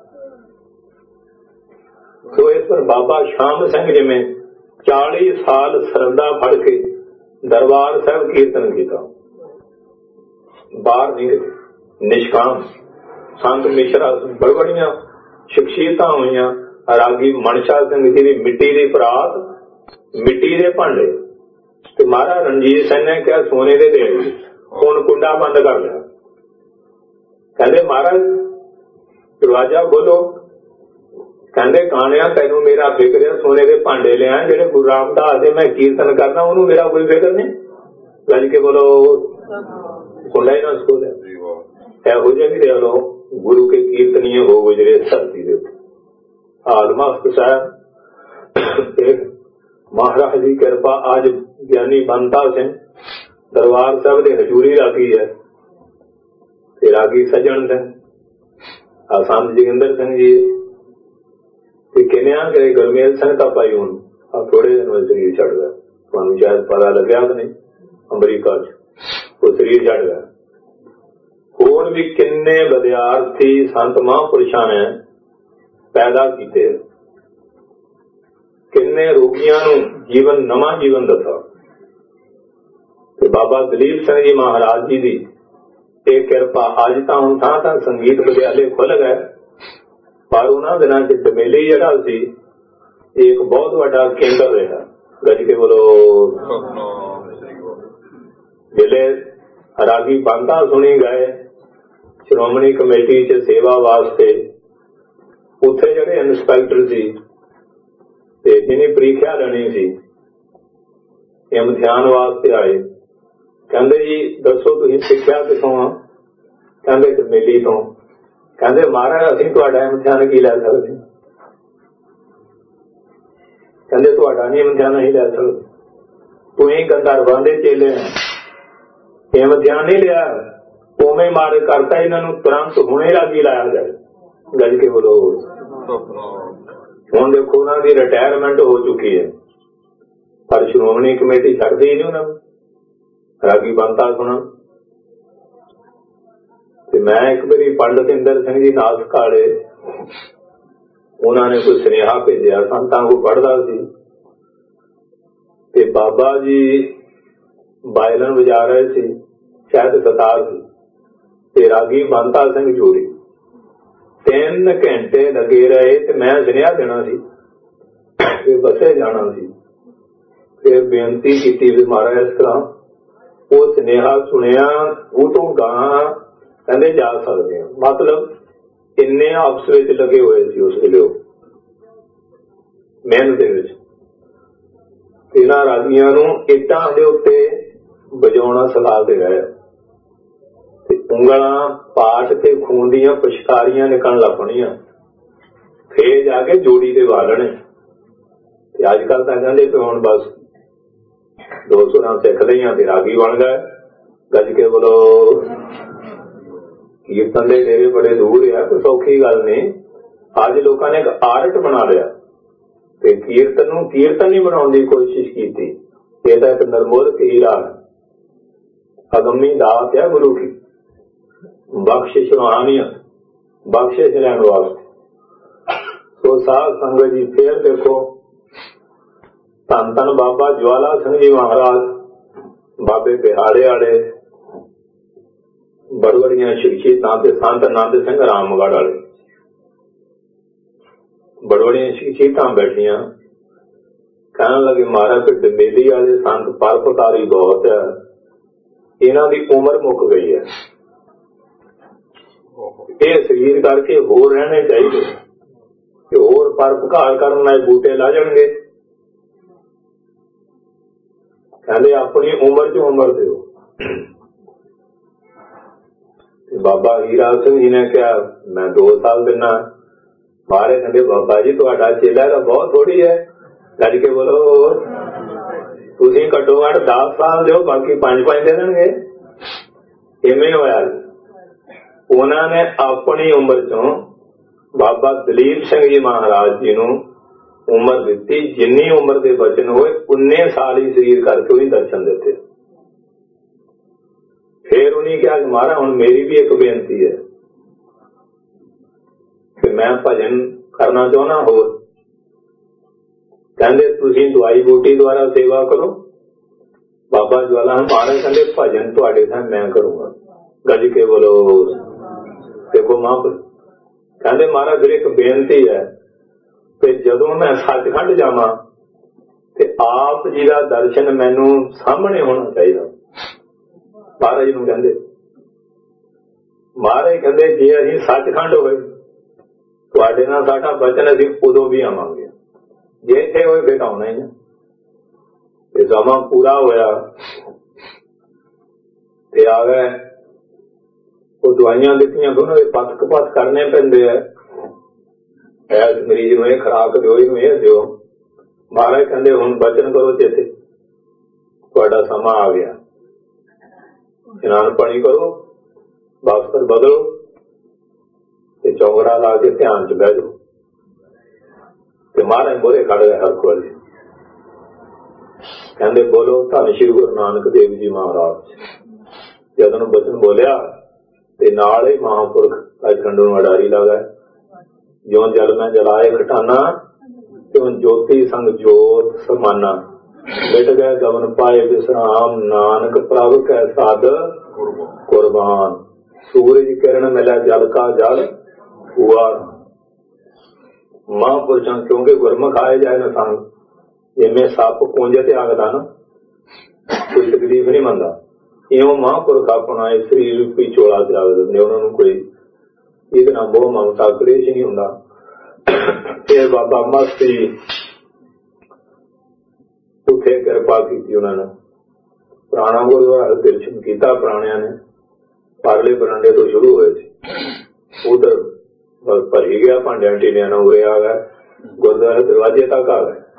तो इस पर बाबा श्याम सिंह जिवें चाली साल सरदा फड़ के दरबार साहब कीर्तन किया, बाहर नहीं गए, निष्काम। संत मिश्रा बड़बड़ियां शख्सियत हुई, रागी मनशा सिंह जी की मिट्टी की परात, मिट्टी के भांडे। तो महाराज रणजीत सिंह ने क्या सोने दे दे, हुण कुंडा बंद कर लिया। कहते महाराज दरवाजा बोलो, कहते गाणिया तैनू मेरा फिक्र है, सोने के भांडे लिया जेडे गुरु रामदास दे मैं कीर्तन करना, उन्होंने मेरा कोई फिक्र नहीं। गज के बोलो, कुंडा ही ना खोल एहो जे भी देख लो गुरु के कीर्तनीय हो गुजरे धरती दे आलमस्त साहब। महाराज की कृपा आज ज्ञानी बनता सिंह दरबार साहब दे हजूरी रागी है, ते रागी सज्जन सिंह, संत जोगिंदर सिंह जी, किनिया करे गुरमेल सिंह का भाई हूं थोड़े दिन में शरीर छड़ गया। तुहानू शायद पता लग्या कि नहीं, अमरीका च वो शरीर छड़ गया। होर भी किन्ने विद्यार्थी संत महापुरुषां ने पैदा किए, किन्ने रोगियां नू जीवन नवा जीवन दसा। ते बाबा दलीप सिंह जी महाराज जी की एक कृपा अज तो हम थां थां संगीत विद्यालय खुल गए, पर उन्होंने दिनों च डमेली जड़ा सी एक बहुत बड़ा केंद्र रहा। गज के बोलो, जिले रागी बांधा सुनी गए श्रोमणी कमेटी च सेवा वास्ते, उत्थे जड़े इंस्पैक्टर सी ते जिन्हें परीक्षा लेनी सी इम्तिहान वास्ते आए, कहंदे जी दसो तुसीं सिक्ख्या किथों आ? कहंदे डमेली तो। कहंदे महाराज असीं तुहाडा इम्तिहान की लै सकदे? कहंदे तुहाडा नहीं इम्तिहान नहीं लै सकदे, तुसीं गंधर्वां दे चेले इम्तिहान नहीं लिया, उवें मार करता इन्हां नूं तुरंत हुणे रागी लाया जाए। गज के बोलो, हुण देखो उन्हां दी रिटायरमेंट हो चुकी है, पर श्रोमणी कमेटी छड्डदी ही नहीं उन्हां नूं रागी बनता सुणन। मैं एक बारी पंडित इंदर सिंह जी नाथ काले, उन्होंने कोई सुनेहा भेजा संतां को पढ़दा सी, ते बाबा जी बायलन बजा रहे सी, शायद सतार सी, ते रागी बनता सिंह जोड़ी तीन घंटे लगे रहे। ते मैं सुनेहा देना सी, बसे जाना सी, फिर बेनती की महाराज इस तरह, वो सुनेहा सुनिया, वो तो गां कहते जा सकते हैं। मतलब इन्ने आपस में लगे हुए थे उस वेले मेहनत। इन्हां रागियां नूं इट्टां दे उत्ते बजाउणा सिखाते रहे, उंगलां पाट ते खून दीयां पिचकारियां निकलण लग पणीआं, फिर जाके जोड़ी ते वालणे। अजकल तां कहंदे कि हुण बस दो सुरां सिख लईआं ते रागी बन गए। गज के बोलो, कीर्तन के डेरे बड़े दूर है, कोई सौखी गल नहीं। अज लोगों ने एक आर्ट बना लिया, ते कीर्तन नूं कीर्तन नहीं बनाउण दी कोशिश की। ये तां एक नरमुल्क हीरा है, अगम्मी दात है गुरु की, बख्शिश रूहानियत, बख्शिश लैण वास्ते। तो साध संगत जी फिर देखो, धन धन बाबा ज्वाला सिंह जी महाराज, बाबे बिहाड़े वाले, बड़बड़िया शख्सियतां ते संत आनंद सिंह रामगढ़ वाले, बड़बड़िया शख्सियतां बैठियां। कहन लगे महाराज फिर डमेली वाले संत परोपकारी बहुत है, इन्हां दी उम्र मुक गई है, ये शरीर करके होर रहने चाहिए कि होर परोपकार करन नाल बूटे ला जाणगे। कहंदे अपनी उम्र च उम्र दिओ। बाबा हीरा सिंह जी ने कहा मैं दो साल देना। मारे कहते बाबा जी तुहाडा चेला तो बहुत थोड़ी है, गज के बोलो तुसीं घट्टो घट दस साल दिओ, बाकी पांच पांच दे देणगे। इवें होया उन्होंने अपनी उम्र चों बाबा दलीप सिंह जी महाराज जी नूं उम्र दिती, जिन्नी उम्र के बचन होए उन्ने साल ही शरीर करके उन्हें दर्शन देते। फिर उन्हें कहा कि महाराज हुण मेरी भी एक बेनती है कि मैं भजन करना चाहना होर। कहंदे तुसीं दवाई बूटी द्वारा सेवा करो। बाबा ज्वाला महाराज कहंदे भजन तुहाडे तां मैं करूंगा। गज के बोलो। देखो महापुर कहंदे महाराज फिर एक बेनती है कि जदों मैं सचखंड जावां ते आप जी का दर्शन मैनू सामने होना चाहिए। महाराज नूं कहंदे महाराज कहंदे जे असीं सचखंड होए तुहाडे नाल साडा बचन असीं उदों भी आवांगे, जे इत्थे होए फिर आउणा ही नहीं। ते समा पूरा होया ते आ गए, वो दवाइयां दित्तियां दोनों दे पथ कपथ करने पैंदे है। ऐस मरीज नूं इह खुराक दिओ, इहनूं इह दिओ। महाराज कहंदे हुण बचन करो चेते तुहाडा समा आ गया, स्नान पानी करो, बस्तर बदलो ते चौंगड़ा ला के ध्यान च बह जाओ। ते महाराज मोहरे खड़ गए हर कोल, कहंदे बोलो धन श्री गुरु नानक देव जी महाराज। जदों बचन बोलिया ते नाल ही महापुरख सचखंड नूं अडारी ला गए। ज्यों जल मैं जलाए खटाना त्यों ज्योति संग जोत समाना, मिट गए गमन पाए विश्राम नानक प्रभ कै साध कुर्बान। सूरज किरण मिला जल का जल हुआ। महापुरुषों क्योंकि गुरमुख आए जाए न संग, जिमें सप कुंज ते आगदा ना कोई तकलीफ नहीं मनता, इवें महापुरख अपना शरीर रूपी चोला त्याग दिंदे। उन्होंने कोई इहदे नाल मोह ममता कलेश नहीं हुंदा। फिर बाबा मस्ती उत्थे किरपा की उन्होंने पुराना गुरुद्वारा दर्शन किया। पुराणिया ने परले बरांडे तो शुरू हुए थे, उधर भरी गया भांडिया टीनिया ने, उरे आ गए गुरुद्वारे दरवाजे तक आ गए।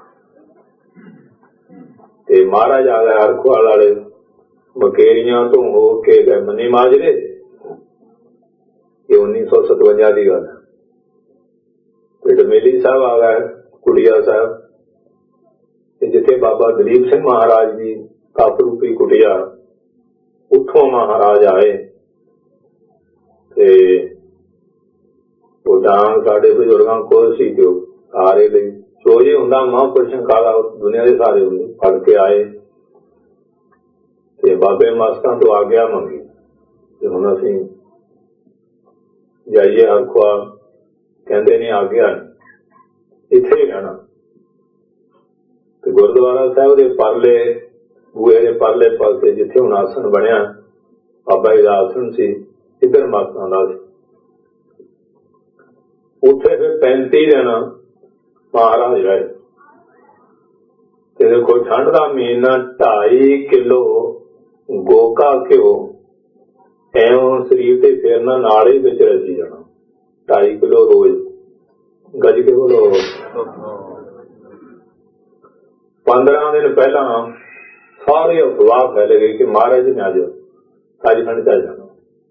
ते महाराज आ गए हरखवाल वाले मकेरियां तो हो के गए मनी माजरे। ये उन्नीस सौ सतवंजा की गल है। डमेली साहब आ गए कुटिया साहब, जिथे बाबा दलीप सिंह महाराज जी तप रूपी कुटिया, उठों महाराज आए ते वो डांग साडे बजुर्गों को सी जो सारे ले जो जी हुंदा महापुरुषों काला दुनिया के सारे होंगे फड़ के आए ते बाबे मास्टां तो आग्या मंगी ते हुण असीं जाइए हरखवाल। कहंदे नहीं आग्या इत्थे ही रहना। गुरुद्वारा साहब के परले बूहे के परले पासे जिथे हुण आसन बनिया बाबा जी का आसन सी, इधर मास्टां दा सी। उत्थे फिर पैंती दिन महाराज रहे। देखो ठंड का महीना, ढाई किलो गोका घ्यो एवं शरीर से फेरना नाल ही विच रची जाना, ढाई किलो रोज। गज के बोलो। पंद्रह दिन पहला सारी अफवाह फैल गई कि महाराज ने अज सचखंड चल जाना।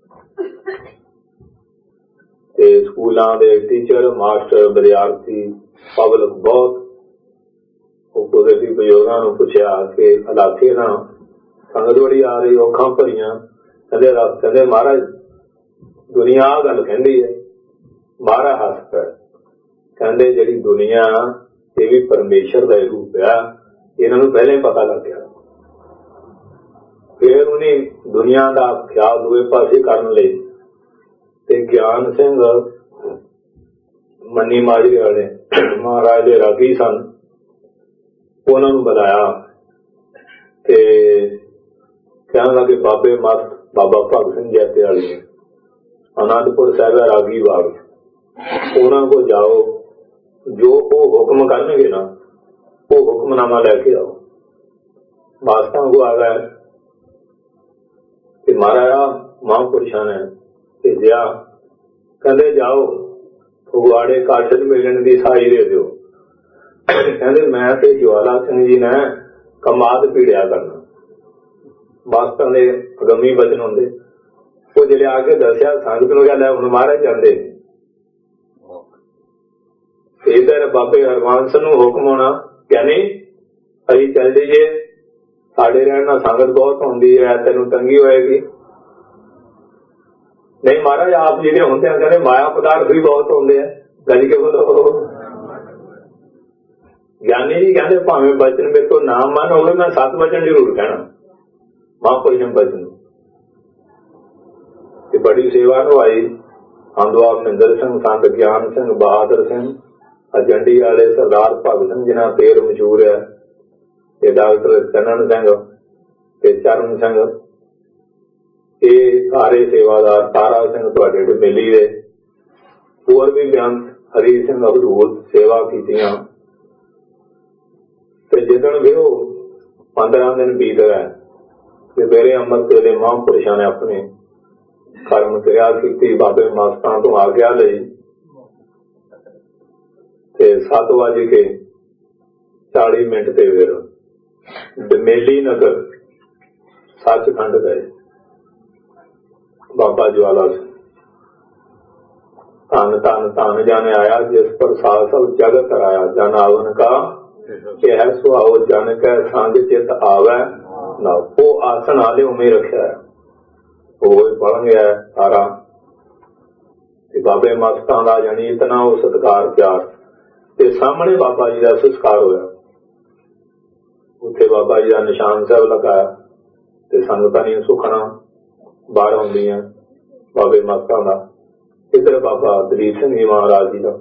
स्कूलों के टीचर मास्टर विद्यार्थी पब्लिक बहुत कुदरती बजुर्गों को पूछा कि इलाके ना संगत बड़ी आ रही औखा भरिया। कहते कहते महाराज दुनिया आ गल कहती है। महाराज हस पे कहते जी दुनिया ये भी परमेश्वर का रूप है, इन्हों पहले ही पता लग गया। फिर उन्हें दुनिया का ख्याल दूए पासे करने लई ते ज्ञान सिंह मनी माजरे वाले महाराज दे रागी सन, ਉਹਨਾਂ ਨੂੰ ਬੁਲਾਇਆ ਤੇ ਕਹਿਣ ਲੱਗੇ ਬਾਬੇ ਮਸਤ ਬਾਬਾ ਭਗਤ ਸਿੰਘ ਜੈਤੇ ਵਾਲੀ ਅਨੰਦਪੁਰ ਸਾਹਿਬ ਰਾਗੀ ਬਾਗ, ਉਹਨਾਂ ਕੋਲ ਜਾਓ, ਜੋ ਉਹ ਹੁਕਮ ਕਰਨਗੇ ਨਾ ਉਹ ਹੁਕਮਨਾਮਾ ਲੈ ਕੇ ਆਓ। ਮਾਸਟਰਾਂ ਕੋ ਆ ਗਏ ਤੇ ਮਹਾਰਾਜ ਮਹਾਂਪੁਰਸ਼ਾਂ ਨੇ ਭੇਜਿਆ, ਕਹਿੰਦੇ ਜਾਓ ਫਗਵਾੜੇ ਕਾਠ ਮਿਲਣ ਦੀ ਸਾਈ ਦੇ ਦਿਓ। ਕਹਿੰਦੇ ਮੈਂ ਤੇ ਜਵਾਲਾ ਸਿੰਘ ਜੀ ਨੇ ਕਮਾਦ ਪੀੜਿਆ ਕਰਨਾ। ਮਾਸਟਰਾਂ ਦੇ ਅਗੰਮੀ ਬਚਨ ਹੁੰਦੇ, ਉਹ ਜਿਹੜੇ ਆ ਕੇ ਦੱਸਿਆ ਸੰਗਤ ਨੂੰ ਗੱਲ ਹੈ ਹੁਣ ਮਹਾਰਾਜ ਜਾਂਦੇ ਇਧਰ ਬਾਬੇ ਹਰਵੰਸ ਨੂੰ ਹੁਕਮ ਹੋਣਾ ਕਹਿੰਦੇ ਅਸੀਂ ਚੱਲ ਜਾਈਏ, ਸਾਡੇ ਰਹਿਣ ਨਾਲ ਸੰਗਤ ਬਹੁਤ ਹੁੰਦੀ ਹੈ, ਤੈਨੂੰ ਤੰਗੀ ਹੋਏਗੀ। ਨਹੀਂ ਮਹਾਰਾਜ ਆਪ ਜਿਹੜੇ ਹੁੰਦੇ ਆ ਕਹਿੰਦੇ ਮਾਇਆ ਪਦਾਰਥ ਵੀ ਬਹੁਤ ਹੁੰਦੇ ਆ, ਗੱਜ ਕੇ ਬੋਲੋ। ਗਿਆਨੀ ਜੀ ਕਹਿੰਦੇ ਭਾਵੇਂ ਬਚਨ ਮੇਰੇ ਤੋਂ ਨਾ ਮਨ ਹੋਵੇ ਮੈਂ ਸੱਤ ਵਚਨ ਜ਼ਰੂਰ ਕਹਿਣਾ ਮਹਾਂਪੁਰਸ਼ਮ ਬਚਨ। ਤੇ ਬੜੀ ਸੇਵਾ ਨਿਭਾਈ। ਹੰਦਵਾ ਮਹਿੰਦਰ ਸਿੰਘ, ਸੰਤ ਗਿਆਨ ਸਿੰਘ, ਬਹਾਦਰ ਸਿੰਘ, ਅਜੰਡੀ ਵਾਲੇ ਸਰਦਾਰ ਭਗਤ ਸਿੰਘ ਜਿਨ੍ਹਾਂ ਪੇਰ ਮਸ਼ਹੂਰ ਹੈ, ਤੇ ਡਾਕਟਰ ਚੰਨਣ ਸਿੰਘ ਤੇ ਚਰਨ ਸਿੰਘ, ਇਹ ਸਾਰੇ ਸੇਵਾਦਾਰ, ਤਾਰਾ ਸਿੰਘ ਤੁਹਾਡੇ ਢਮੇਲੀ ਦੇ, ਹੋਰ ਵੀ ਬੇਅੰਤ ਹਰੀ ਸਿੰਘ ਅਬਦੂਲ ਸੇਵਾ ਕੀਤੀਆਂ। ਤੇ ਜਿੱਦਣ ਵੀ ਉਹ ਪੰਦਰਾਂ ਦਿਨ ਬੀਤ ਗਏ ਤੇ ਮੇਰੇ ਅੰਮ੍ਰਿਤ ਵੇਲੇ ਮਹਾਂਪੁਰਸ਼ਾਂ ਨੇ ਆਪਣੇ ਕਰਮ ਕਿਰਿਆ ਕੀਤੀ, ਬਾਬੇ ਮਾਸਟਰਾਂ ਤੋਂ ਆਗਿਆ ਲਈ ਤੇ ਸੱਤ ਵਜ ਕੇ ਚਾਲੀ ਮਿੰਟ ਤੇ ਫਿਰ ਡਮੇਲੀ ਨਗਰ ਸੱਚਖੰਡ ਗਏ। ਬਾਬਾ ਜਵਾਲਾ ਸਿੰਘ ਧੰਨ ਧੰਨ ਧੰਨ ਜਾਣੇ ਆਇਆ ਜਿਸ ਪਰ ਸਾਸਲ ਜਗਤ ਆਇਆ, ਜਨ ਆਵਨ ਕਾ ਕਹਿ ਸੁਹਾਓ, ਜਨ ਕੈ ਸੰਗ ਚਿਤ ਆਵੈ ਨਾ। ਉਹ ਆਸਣ ਆਲੇ ਉਵੇਂ ਰੱਖਿਆ, ਉਹ ਪੜ੍ਹ ਗਿਆ ਸਾਰਾ। ਤੇ ਬਾਬੇ ਮਸਤਾਂ ਦਾ ਜਾਣੀ ਇਤਨਾ ਉਹ ਸਤਿਕਾਰ ਪਿਆਰ, ਤੇ ਸਾਹਮਣੇ ਬਾਬਾ ਜੀ ਦਾ ਸੰਸਕਾਰ ਹੋਇਆ। ਉੱਥੇ ਬਾਬਾ ਜੀ ਦਾ ਨਿਸ਼ਾਨ ਸਾਹਿਬ ਲਗਾਇਆ ਤੇ ਸੰਗਤਾਂ ਦੀਆਂ ਸੁਖਣਾ ਬਾਹਰ ਆਉਂਦੀਆਂ ਬਾਬੇ ਮਸਤਾਂ ਦਾ। ਇੱਧਰ ਬਾਬਾ ਦਲੀਪ ਸਿੰਘ ਜੀ ਮਹਾਰਾਜ ਜੀ ਦਾ।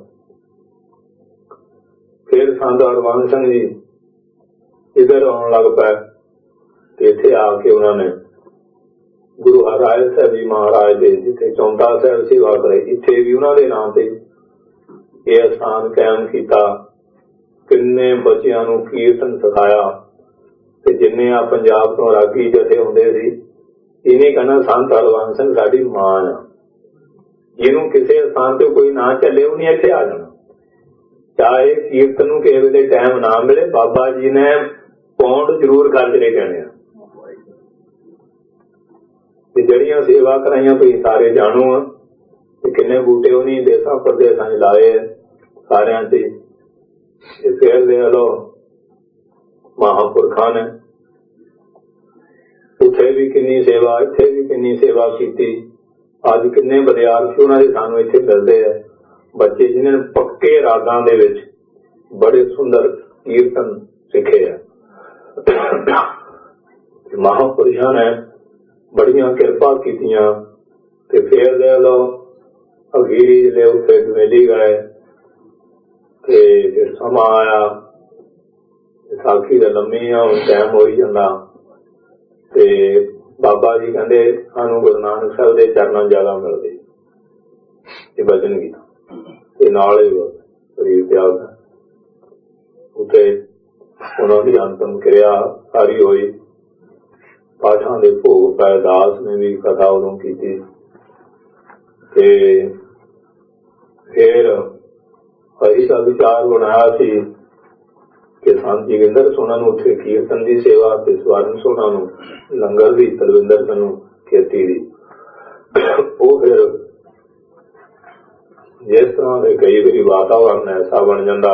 ਫਿਰ ਸੰਤ ਹਰਵੰਸ ਸਿੰਘ ਜੀ ਇੱਧਰ ਆਉਣ ਲੱਗ ਪਏ ਤੇ ਇੱਥੇ ਆ ਕੇ ਉਹਨਾਂ ਨੇ ਗੁਰੂ ਹਰਿਰਾਏ ਸਾਹਿਬ ਜੀ ਮਹਾਰਾਜ ਦੇ ਜਿੱਥੇ ਚੌਂਦਾ ਸਾਹਿਬ ਸੇਵਾ ਕਰਾਈ, ਇੱਥੇ ਵੀ ਉਹਨਾਂ ਦੇ ਨਾਂ ਤੇ ਇਹ ਅਸਥਾਨ ਕਾਇਮ ਕੀਤਾ। ਕਿੰਨੇ ਬੱਚਿਆਂ ਨੂੰ ਕੀਰਤਨ ਸਿਖਾਇਆ ਤੇ ਜਿੰਨੇ ਆ ਪੰਜਾਬ ਤੋਂ ਰਾਗੀ ਜਥੇ ਹੁੰਦੇ ਸੀ, ਇਹਨੇ ਕਹਿਣਾ ਸੰਤ ਹਰਵੰਸ ਸਿੰਘ ਸਾਡੀ ਮਾਂ ਆ, ਜਿਹਨੂੰ ਕਿਸੇ ਅਸਥਾਨ ਤੇ ਕੋਈ ਨਾ ਚੱਲੇ ਉਹਨੇ ਇੱਥੇ ਆ ਜਾਣਾ। ਚਾਹੇ ਕੀਰਤਨ ਨੂੰ ਕਿਸੇ ਵੇਲੇ ਟਾਈਮ ਨਾ ਮਿਲੇ, ਬਾਬਾ ਜੀ ਨੇ ਪੌਂਡ ਜ਼ਰੂਰ ਖਰਚਣੇ ਪੈਣੇ ਆ। ਤੇ ਜਿਹੜੀਆਂ ਸੇਵਾ ਕਰਾਈਆਂ ਤੁਸੀਂ ਸਾਰੇ ਜਾਣੋ ਆ, ਤੇ ਕਿੰਨੇ ਬੂਟੇ ਉਹਨੀ ਦੇਸਾਂ ਪ੍ਰਦੇਸਾਂ ਚ ਲਾਏ ਸਾਰਿਆਂ ਤੇ। ਫੇਰ ਦੇ ਲੋ ਮਹਾਂਪੁਰਖਾਂ ਨੇ ਉੱਥੇ ਵੀ ਕਿੰਨੀ ਸੇਵਾ, ਇੱਥੇ ਵੀ ਕਿੰਨੀ ਸੇਵਾ ਕੀਤੀ। ਅੱਜ ਕਿੰਨੇ ਵਿਦਿਆਰਥੀ ਉਹਨਾਂ ਦੇ ਸਾਨੂੰ ਇੱਥੇ ਮਿਲਦੇ ਆ, ਬੱਚੇ ਜਿਨ੍ਹਾਂ ਨੇ ਪੱਕੇ ਰਾਗਾਂ ਦੇ ਵਿੱਚ ਬੜੇ ਸੁੰਦਰ ਕੀਰਤਨ ਸਿੱਖੇ ਆ। ਮਹਾਂਪੁਰਸ਼ਾਂ ਨੇ ਬੜੀਆਂ ਕਿਰਪਾ ਕੀਤੀਆਂ। ਤੇ ਫੇਰ ਦੇ ਲੋ ਅਗੀਰੀ ਜਿਹੜੇ ਉੱਥੇ ਡਮੇਲੀ ਗਏ ਤੇ ਫਿਰ ਸਮਾਂ ਆਇਆ ਵਿਸਾਖੀ ਦਾ ਲੰਮੀ ਆ, ਹੁਣ ਟਾਈਮ ਹੋ ਹੀ ਜਾਂਦਾ। ਤੇ ਬਾਬਾ ਜੀ ਕਹਿੰਦੇ ਸਾਨੂੰ ਗੁਰੂ ਨਾਨਕ ਸਾਹਿਬ ਦੇ ਚਰਨਾਂ ਜ਼ਿਆਦਾ ਮਿਲਦੇ, ਇਹ ਬਚਨ ਕੀਤਾ ਤੇ ਨਾਲ ਹੀ ਸਰੀਰ ਤਿਆਗ ਉੱਥੇ ਉਹਨਾਂ ਦੀ ਅੰਤਮ ਕਿਰਿਆ ਸਾਰੀ ਹੋਈ। ਪਾਠਾਂ ਦੇ ਭੋਗ ਪਏ, ਦਾਸ ਨੇ ਵੀ ਕਥਾ ਉਦੋਂ ਕੀਤੀ। ਤੇ ਫਿਰ ਅਸੀਂ ਦਾ ਵਿਚਾਰ ਬਣਾਇਆ ਸੀ ਕਿ ਸੰਤ ਜੋਗਿੰਦਰ ਸੋਨਾ ਨੂੰ ਉੱਥੇ ਕੀਰਤਨ ਦੀ ਸੇਵਾ ਤੇ ਸਵਰਨ ਸੋਨਾ ਨੂੰ ਲੰਗਰ ਦੀ, ਤਲਵਿੰਦਰ ਸਿੰਘ ਨੂੰ ਖੇਤੀ ਦੀ। ਉਹ ਫਿਰ ਜਿਸ ਤਰ੍ਹਾਂ ਦੇ ਕਈ ਵਾਰੀ ਵਾਤਾਵਰਨ ਐਸਾ ਬਣ ਜਾਂਦਾ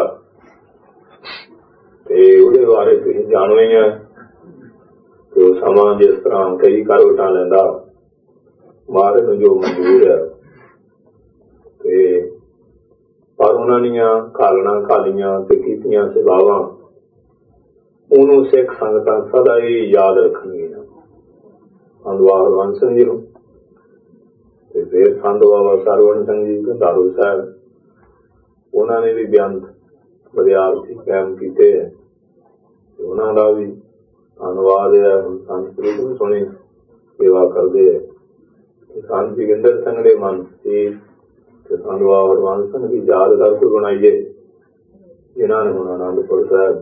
ਤੇ ਉਹਦੇ ਬਾਰੇ ਤੁਸੀਂ ਜਾਣੋ ਹੀ ਹੈ ਕਿ ਉਹ ਸਮਾਂ ਜਿਸ ਤਰ੍ਹਾਂ ਕਈ ਕਰਵਟਾਂ ਲੈਂਦਾ, ਮਹਾਰਾਜ ਨੂੰ ਜੋ ਮਨਜ਼ੂਰ ਹੈ। ਤੇ ਪਰ ਉਹਨਾਂ ਦੀਆਂ ਘਾਲਣਾ ਘਾਲੀਆਂ ਤੇ ਕੀਤੀਆਂ ਸੇਵਾਵਾਂ ਉਹਨੂੰ ਸਿੱਖ ਸੰਗਤਾਂ ਸਦਾ ਹੀ ਯਾਦ ਰੱਖਣਗੀਆਂ। ਹੰਦਵਾ ਹਰਵੰਸ ਸਿੰਘ ਜੀ ਨੂੰ ਤੇ ਫਿਰ ਸੰਤ ਬਾਬਾ ਸਰਵਣ ਸਿੰਘ ਜੀ ਗੰਧਾਰੂ ਸਾਹਿਬ, ਉਹਨਾਂ ਨੇ ਵੀ ਬੇਅੰਤ ਵਿਦਿਆਰਥੀ ਕਾਇਮ ਕੀਤੇ ਹੈ। ਉਹਨਾਂ ਦਾ ਵੀ ਧੰਨਵਾਦ ਹੈ। ਹੁਣ ਸੰਤ ਸ੍ਰੀ ਗੁਰੂ ਸੋਹਣੀ ਸੇਵਾ ਕਰਦੇ ਹੈ। ਸੰਤ ਜੋਗਿੰਦਰ ਸਿੰਘ ਦੇ ਮਨ ਸੀ ਤੇ ਸਾਨੂੰ ਹਰਵੰਸ ਸਿੰਘ ਦੀ ਯਾਦਗਾਰ ਕੋਈ ਬਣਾਈਏ, ਜਿਨ੍ਹਾਂ ਨੇ ਹੁਣ ਆਨੰਦਪੁਰ ਸਾਹਿਬ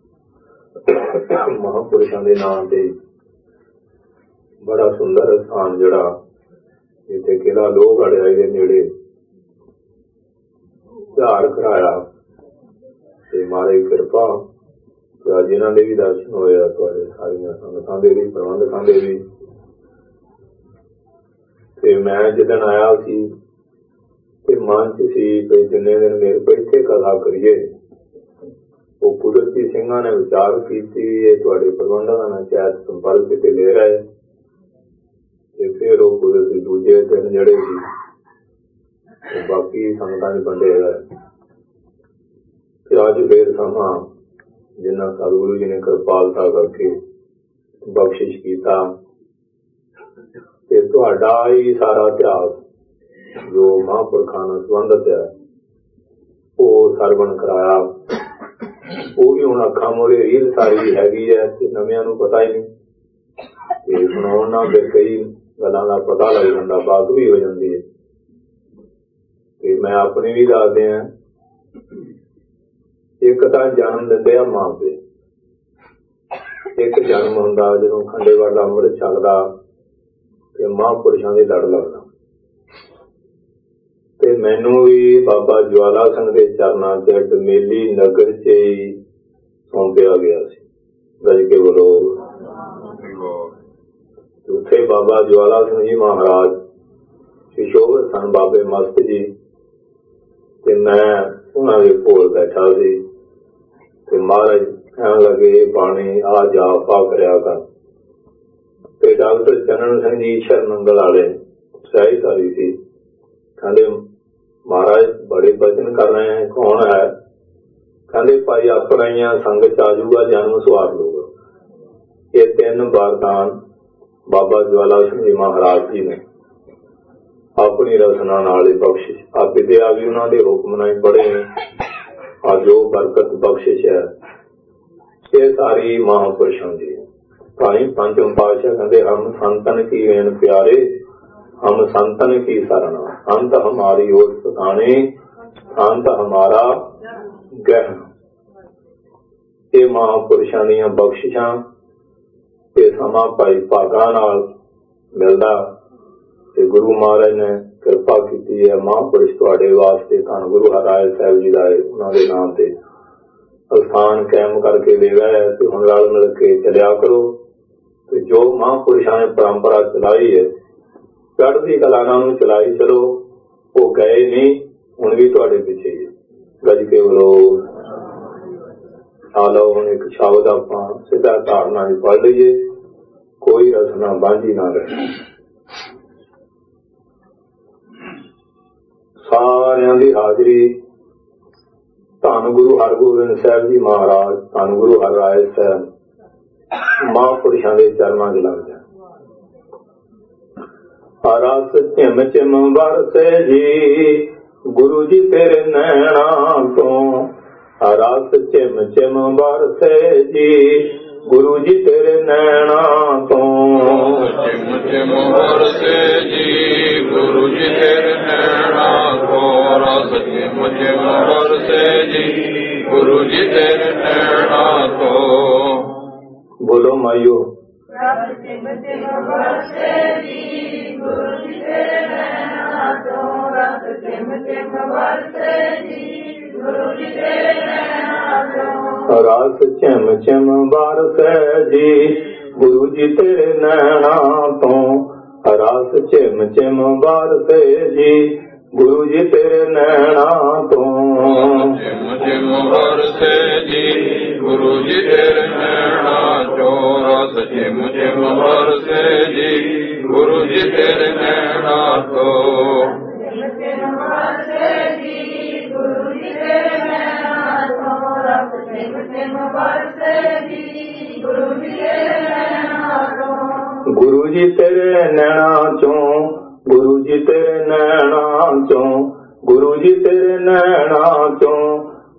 ਮਹਾਂਪੁਰਸ਼ਾਂ ਦੇ ਨਾਂ ਤੇ ਬੜਾ ਸੁੰਦਰ ਸਥਾਨ ਜਿਹੜਾ ਜਿੱਥੇ ਕਿਲ੍ਹਾ ਲੋਹਗੜ੍ਹ ਦੇ ਨੇੜੇ ਤਿਆਰ ਕਰਾਇਆ ਤੇ ਮਾਰੇ ਕਿਰਪਾ ਤੇ ਅੱਜ ਇਹਨਾਂ ਦੇ ਵੀ ਦਰਸ਼ਨ ਹੋਏ ਆ, ਤੁਹਾਡੇ ਸਾਰੀਆਂ ਸੰਗਤਾਂ ਦੇ ਵੀ, ਪ੍ਰਬੰਧਕਾਂ ਦੇ ਵੀ। ਤੇ ਮੈਂ ਜਿੱਦਣ ਆਇਆ ਸੀ ਤੇ ਮਨ ਚ ਸੀ ਕਿ ਜਿੰਨੇ ਦਿਨ ਮੇਰੇ ਕੋਲ ਇੱਥੇ ਕਥਾ ਕਰੀਏ, ਉਹ ਕੁਦਰਤੀ ਸਿੰਘਾਂ ਨੇ ਵਿਚਾਰ ਕੀਤੀ ਇਹ ਤੁਹਾਡੇ ਪ੍ਰਬੰਧਕਾਂ ਨਾਲ ਸ਼ਾਇਦ ਸੰਪਰਕ ਤੇ ਲੈ ਰਹੇ ਤੇ ਫਿਰ ਉਹ ਕੁਦਰਤੀ ਦੂਜੇ ਦਿਨ ਜਿਹੜੇ ਸੀ ਬਾਕੀ ਸੰਗਤਾਂ ਚ ਵੰਡੇ ਗਏ। ਤੇ ਅੱਜ ਫੇਰ ਸਮਾਂ ਜਿੰਨਾ ਸਤਿਗੁਰੂ ਜੀ ਨੇ ਕਿਰਪਾਲਤਾ ਕਰਕੇ ਬਖਸ਼ਿਸ਼ ਕੀਤਾ ਤੇ ਤੁਹਾਡਾ ਹੀ ਸਾਰਾ ਇਤਿਹਾਸ ਜੋ ਮਹਾਂਪੁਰਖਾਂ ਨਾਲ ਸੰਬੰਧਿਤ ਹੈ ਉਹ ਸਰਵਣ ਕਰਾਇਆ। ਉਹ ਵੀ ਹੁਣ ਅੱਖਾਂ ਮੋਰੇ ਰੀਲ ਸਾਰੀ ਹੈਗੀ ਹੈ ਤੇ ਨਵਿਆਂ ਨੂੰ ਪਤਾ ਹੀ ਨਹੀਂ ਤੇ ਸੁਣਾਉਣ ਨਾਲ ਫਿਰ ਕਈ ਗੱਲਾਂ ਦਾ ਪਤਾ ਲੱਗ ਜਾਂਦਾ, ਬਾਤ ਵੀ ਹੋ ਜਾਂਦੀ ਹੈ। ਤੇ ਮੈਂ ਆਪਣੇ ਵੀ ਦੱਸਦੇ ਹਾਂ, ਇੱਕ ਤਾਂ ਜਨਮ ਦਿੰਦੇ ਆ ਮਾਂ ਪਿਓ, ਇੱਕ ਜਨਮ ਹੁੰਦਾ ਜਦੋਂ ਖੰਡੇਵਾਰ ਦਾ ਅੰਮ੍ਰਿਤ ਛਕਦਾ ਤੇ ਮਹਾਂਪੁਰਸ਼ਾਂ ਦੇ ਲੜ ਲੱਗਦਾ। ਤੇ ਮੈਨੂੰ ਵੀ ਬਾਬਾ ਜਵਾਲਾ ਸਿੰਘ ਦੇ ਚਰਨਾਂ ਚ ਡਮੇਲੀ ਨਗਰ ਚ ਹੀ ਸੌਂਪਿਆ ਗਿਆ ਸੀ। ਗੱਜ ਕੇ ਬੋਲੋ। ਉੱਥੇ ਬਾਬਾ ਜਵਾਲਾ ਸਿੰਘ ਜੀ ਮਹਾਰਾਜ ਸ਼ਿਸ਼ੋਭਤ ਸਨ, ਬਾਬੇ ਮਸਤ ਜੀ, ਤੇ ਮੈਂ ਉਹਨਾਂ ਦੇ ਕੋਲ ਬੈਠਾ ਸੀ ਤੇ ਮਹਾਰਾਜ ਕਹਿਣ ਲੱਗੇ ਬਾਣੀ ਆ ਜਾ ਪਾ ਕਰਿਆ ਕਰ। ਤੇ ਡਾਕਟਰ ਚੰਨਣ ਸਿੰਘ ਜੀ ਸ਼ਰਨੰਗਲ ਵਾਲੇ ਸਹਿਜਧਾਰੀ ਸੀ, ਕਹਿੰਦੇ ਮਹਾਰਾਜ ਬੜੇ ਬਚਨ ਕਰ ਰਹੇ ਹੈ, ਕੌਣ ਹੈ? ਕਹਿੰਦੇ ਭਾਈ ਆਪਣਾ ਹੀ ਆ, ਸੰਗ ਚ ਆ ਜਾਊਗਾ, ਜਨਮ ਸਵਾਰ ਲੂਗਾ। ਇਹ ਤਿੰਨ ਵਰਦਾਨ ਬਾਬਾ ਜਵਾਲਾ ਸਿੰਘ ਜੀ ਮਹਾਰਾਜ ਜੀ ਨੇ ਆਪਣੀ ਰਚਨਾ ਨਾਲ ਹੀ ਬਖਸ਼ਿਸ਼, ਆ ਵਿਦਿਆ ਵੀ ਉਹਨਾਂ ਦੇ ਹੁਕਮ ਨਾਲ ਹੀ ਪੜ੍ਹੇ ਨੇ। ਆ ਜੋ ਬਰਕਤ ਬਖਸ਼ਿਸ਼ ਹੈ ਇਹ ਸਾਰੀ ਮਹਾਂਪੁਰਸ਼ਾਂ ਦੀ। ਤਾਂ ਹੀ ਪੰਚਮ ਪਾਤਸ਼ਾਹ ਕਹਿੰਦੇ ਹਮ ਸੰਤਨ ਕੀ ਰੇਣ ਪਿਆਰੇ, ਹਮ ਸੰਤਨ ਕੀ ਸਰਣਾ, ਅੰਤ ਹਮਾਰੀ ਓਟ ਟਿਕਾਣੇ, ਅੰਤ ਹਮਾਰਾ ਗਹਿਣ। ਇਹ ਮਹਾਂਪੁਰਸ਼ਾਂ ਦੀਆਂ ਬਖਸ਼ਿਸ਼ਾਂ ਤੇ ਸਮਾਂ ਭਾਈ ਭਾਗਾਂ ਨਾਲ ਮਿਲਦਾ ਤੇ ਗੁਰੂ ਮਹਾਰਾਜ ਨੇ ਕਿਰਪਾ ਕੀਤੀ ਹੈ। ਮਹਾਂਪੁਰਸ਼ ਤੁਹਾਡੇ ਵਾਸਤੇ ਧੰਨ ਗੁਰੂ ਹਰਿਰਾਏ ਸਾਹਿਬ ਜੀ ਦਾ ਉਹਨਾਂ ਦੇ ਨਾਮ ਤੇ ਅਸਥਾਨ ਕਾਇਮ ਕਰਕੇ ਦੇ ਗਏ ਤੇ ਹੁਣ ਰਲ ਮਿਲ ਕੇ ਚੱਲਿਆ ਕਰੋ। ਤੇ ਜੋ ਮਹਾਂਪੁਰਸ਼ਾਂ ਨੇ ਪਰੰਪਰਾ ਚਲਾਈ ਹੈ ਚੜ੍ਹਦੀ ਕਲਾ ਨਾਲ ਨੂੰ ਚਲਾਈ ਚਲੋ, ਉਹ ਗਏ ਨਹੀਂ, ਹੁਣ ਵੀ ਤੁਹਾਡੇ ਪਿੱਛੇ ਹੀ। ਗੱਜ ਕੇ ਬੋਲੋ। ਆ ਲਓ ਹੁਣ ਇੱਕ ਸ਼ਬਦ ਆਪਾਂ ਸਿੱਧਾ ਧਾਰਨਾ ਹੀ ਪੜ੍ਹ ਲਈਏ, ਕੋਈ ਰਸਨਾ ਬਾਂਝੀ ਨਾ ਰਹੇ। ਸਾਰਿਆਂ ਦੀ ਹਾਜ਼ਰੀ ਧੰਨ ਗੁਰੂ ਹਰਗੋਬਿੰਦ ਸਾਹਿਬ ਜੀ ਮਹਾਰਾਜ, ਧੰਨ ਗੁਰੂ ਹਰਿਰਾਏ ਸਾਹਿਬ ਮਹਾਂਪੁਰਸ਼ਾਂ ਦੇ ਚਰਨਾਂ ਚ ਲੱਗ ਜਾ। ਰਸ ਝਿਮ ਝਿਮ ਵਰਸੇ ਜੀ ਗੁਰੂ ਜੀ ਤੇਰੇ ਨੈਣਾਂ ਤੋਂ, ਰਸ ਝਿਮ ਝਿਮ ਵਰਸੇ ਜੀ ਗੁਰੂ ਜੀ ਤੇਰੇ ਨੈਣਾਂ ਤੋਂ, ਝਿਮ ਝਿਮ ਵਰਸੇ ਜੀ ਗੁਰੂ ਜੀ ਤੇਰੇ ਨੈਣਾਂ ਤੋਂ, ਰਸ ਝਿਮ ਝਿਮ ਵਰਸੇ ਜੀ ਗੁਰੂ ਜੀ ਤੇਰੇ ਨੈਣਾਂ ਤੋਂ। ਬੋਲੋ ਮਾਈਓ। ਰਸ ਝਿਮ ਝਿਮ ਵਰਸੇ ਜੀ ਗੁਰੂ ਜੀ ਤੇਰੇ ਨੈਣਾਂ ਤੋਂ, ਰਸ ਝਿਮ ਝਿਮ ਵਰਸੇ ਜੀ ਗੁਰੂ ਜੀ ਤੇਰੇ ਨੈਣਾਂ ਤੋਂ, ਰਸ ਝਿਮ ਝਿਮ ਵਰਸੇ ਜੀ ਗੁਰੂ ਜੀ ਤੇਰੇ ਨੈਣਾਂ ਤੋਂ, ਰਸ ਝਿਮ ਝਿਮ ਵਰਸੇ ਜੀ ਗੁਰੂ ਜੀ ਤੇਰੇ ਨੈਣਾਂ ਤੋਂ, ਝਿਮ ਝਿਮ ਵਰਸੇ ਜੀ ਗੁਰੂ ਜੀ ਤੇਰੇ ਨੈਣਾਂ ਤੋਂ, ਰਸ ਝਿਮ ਝਿਮ ਵਰਸੇ ਜੀ ਗੁਰੂ ਜੀ ਤੇਰੇ ਨੈਣਾਂ ਤੋਂ, ਝਿਮ ਝਿਮ ਵਰਸੇ ਜੀ ਗੁਰੂ ਜੀ ਤੇਰੇ ਨੈਣਾਂ ਤੋਂ, ਰਸ ਝਿਮ ਝਿਮ ਵਰਸੇ ਜੀ ਗੁਰੂ ਜੀ ਤੇਰੇ ਨੈਣਾਂ ਤੋਂ। ਗੁਰੂ ਜੀ ਤੇਰੇ ਨੈਣਾਂ ਚੋਂ, ਗੁਰੂ ਜੀ ਤੇਰੇ ਨੈਣਾਂ ਚੋਂ, ਗੁਰੂ ਜੀ ਤੇਰੇ ਨੈਣਾਂ ਚੋਂ,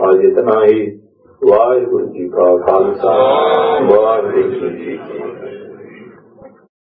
ਅੱਜ ਇਤਨਾ ਹੀ। ਵਾਹਿਗੁਰੂ ਜੀ ਕਾ ਖਾਲਸਾ, ਵਾਹਿਗੁਰੂ ਜੀ ਕੀ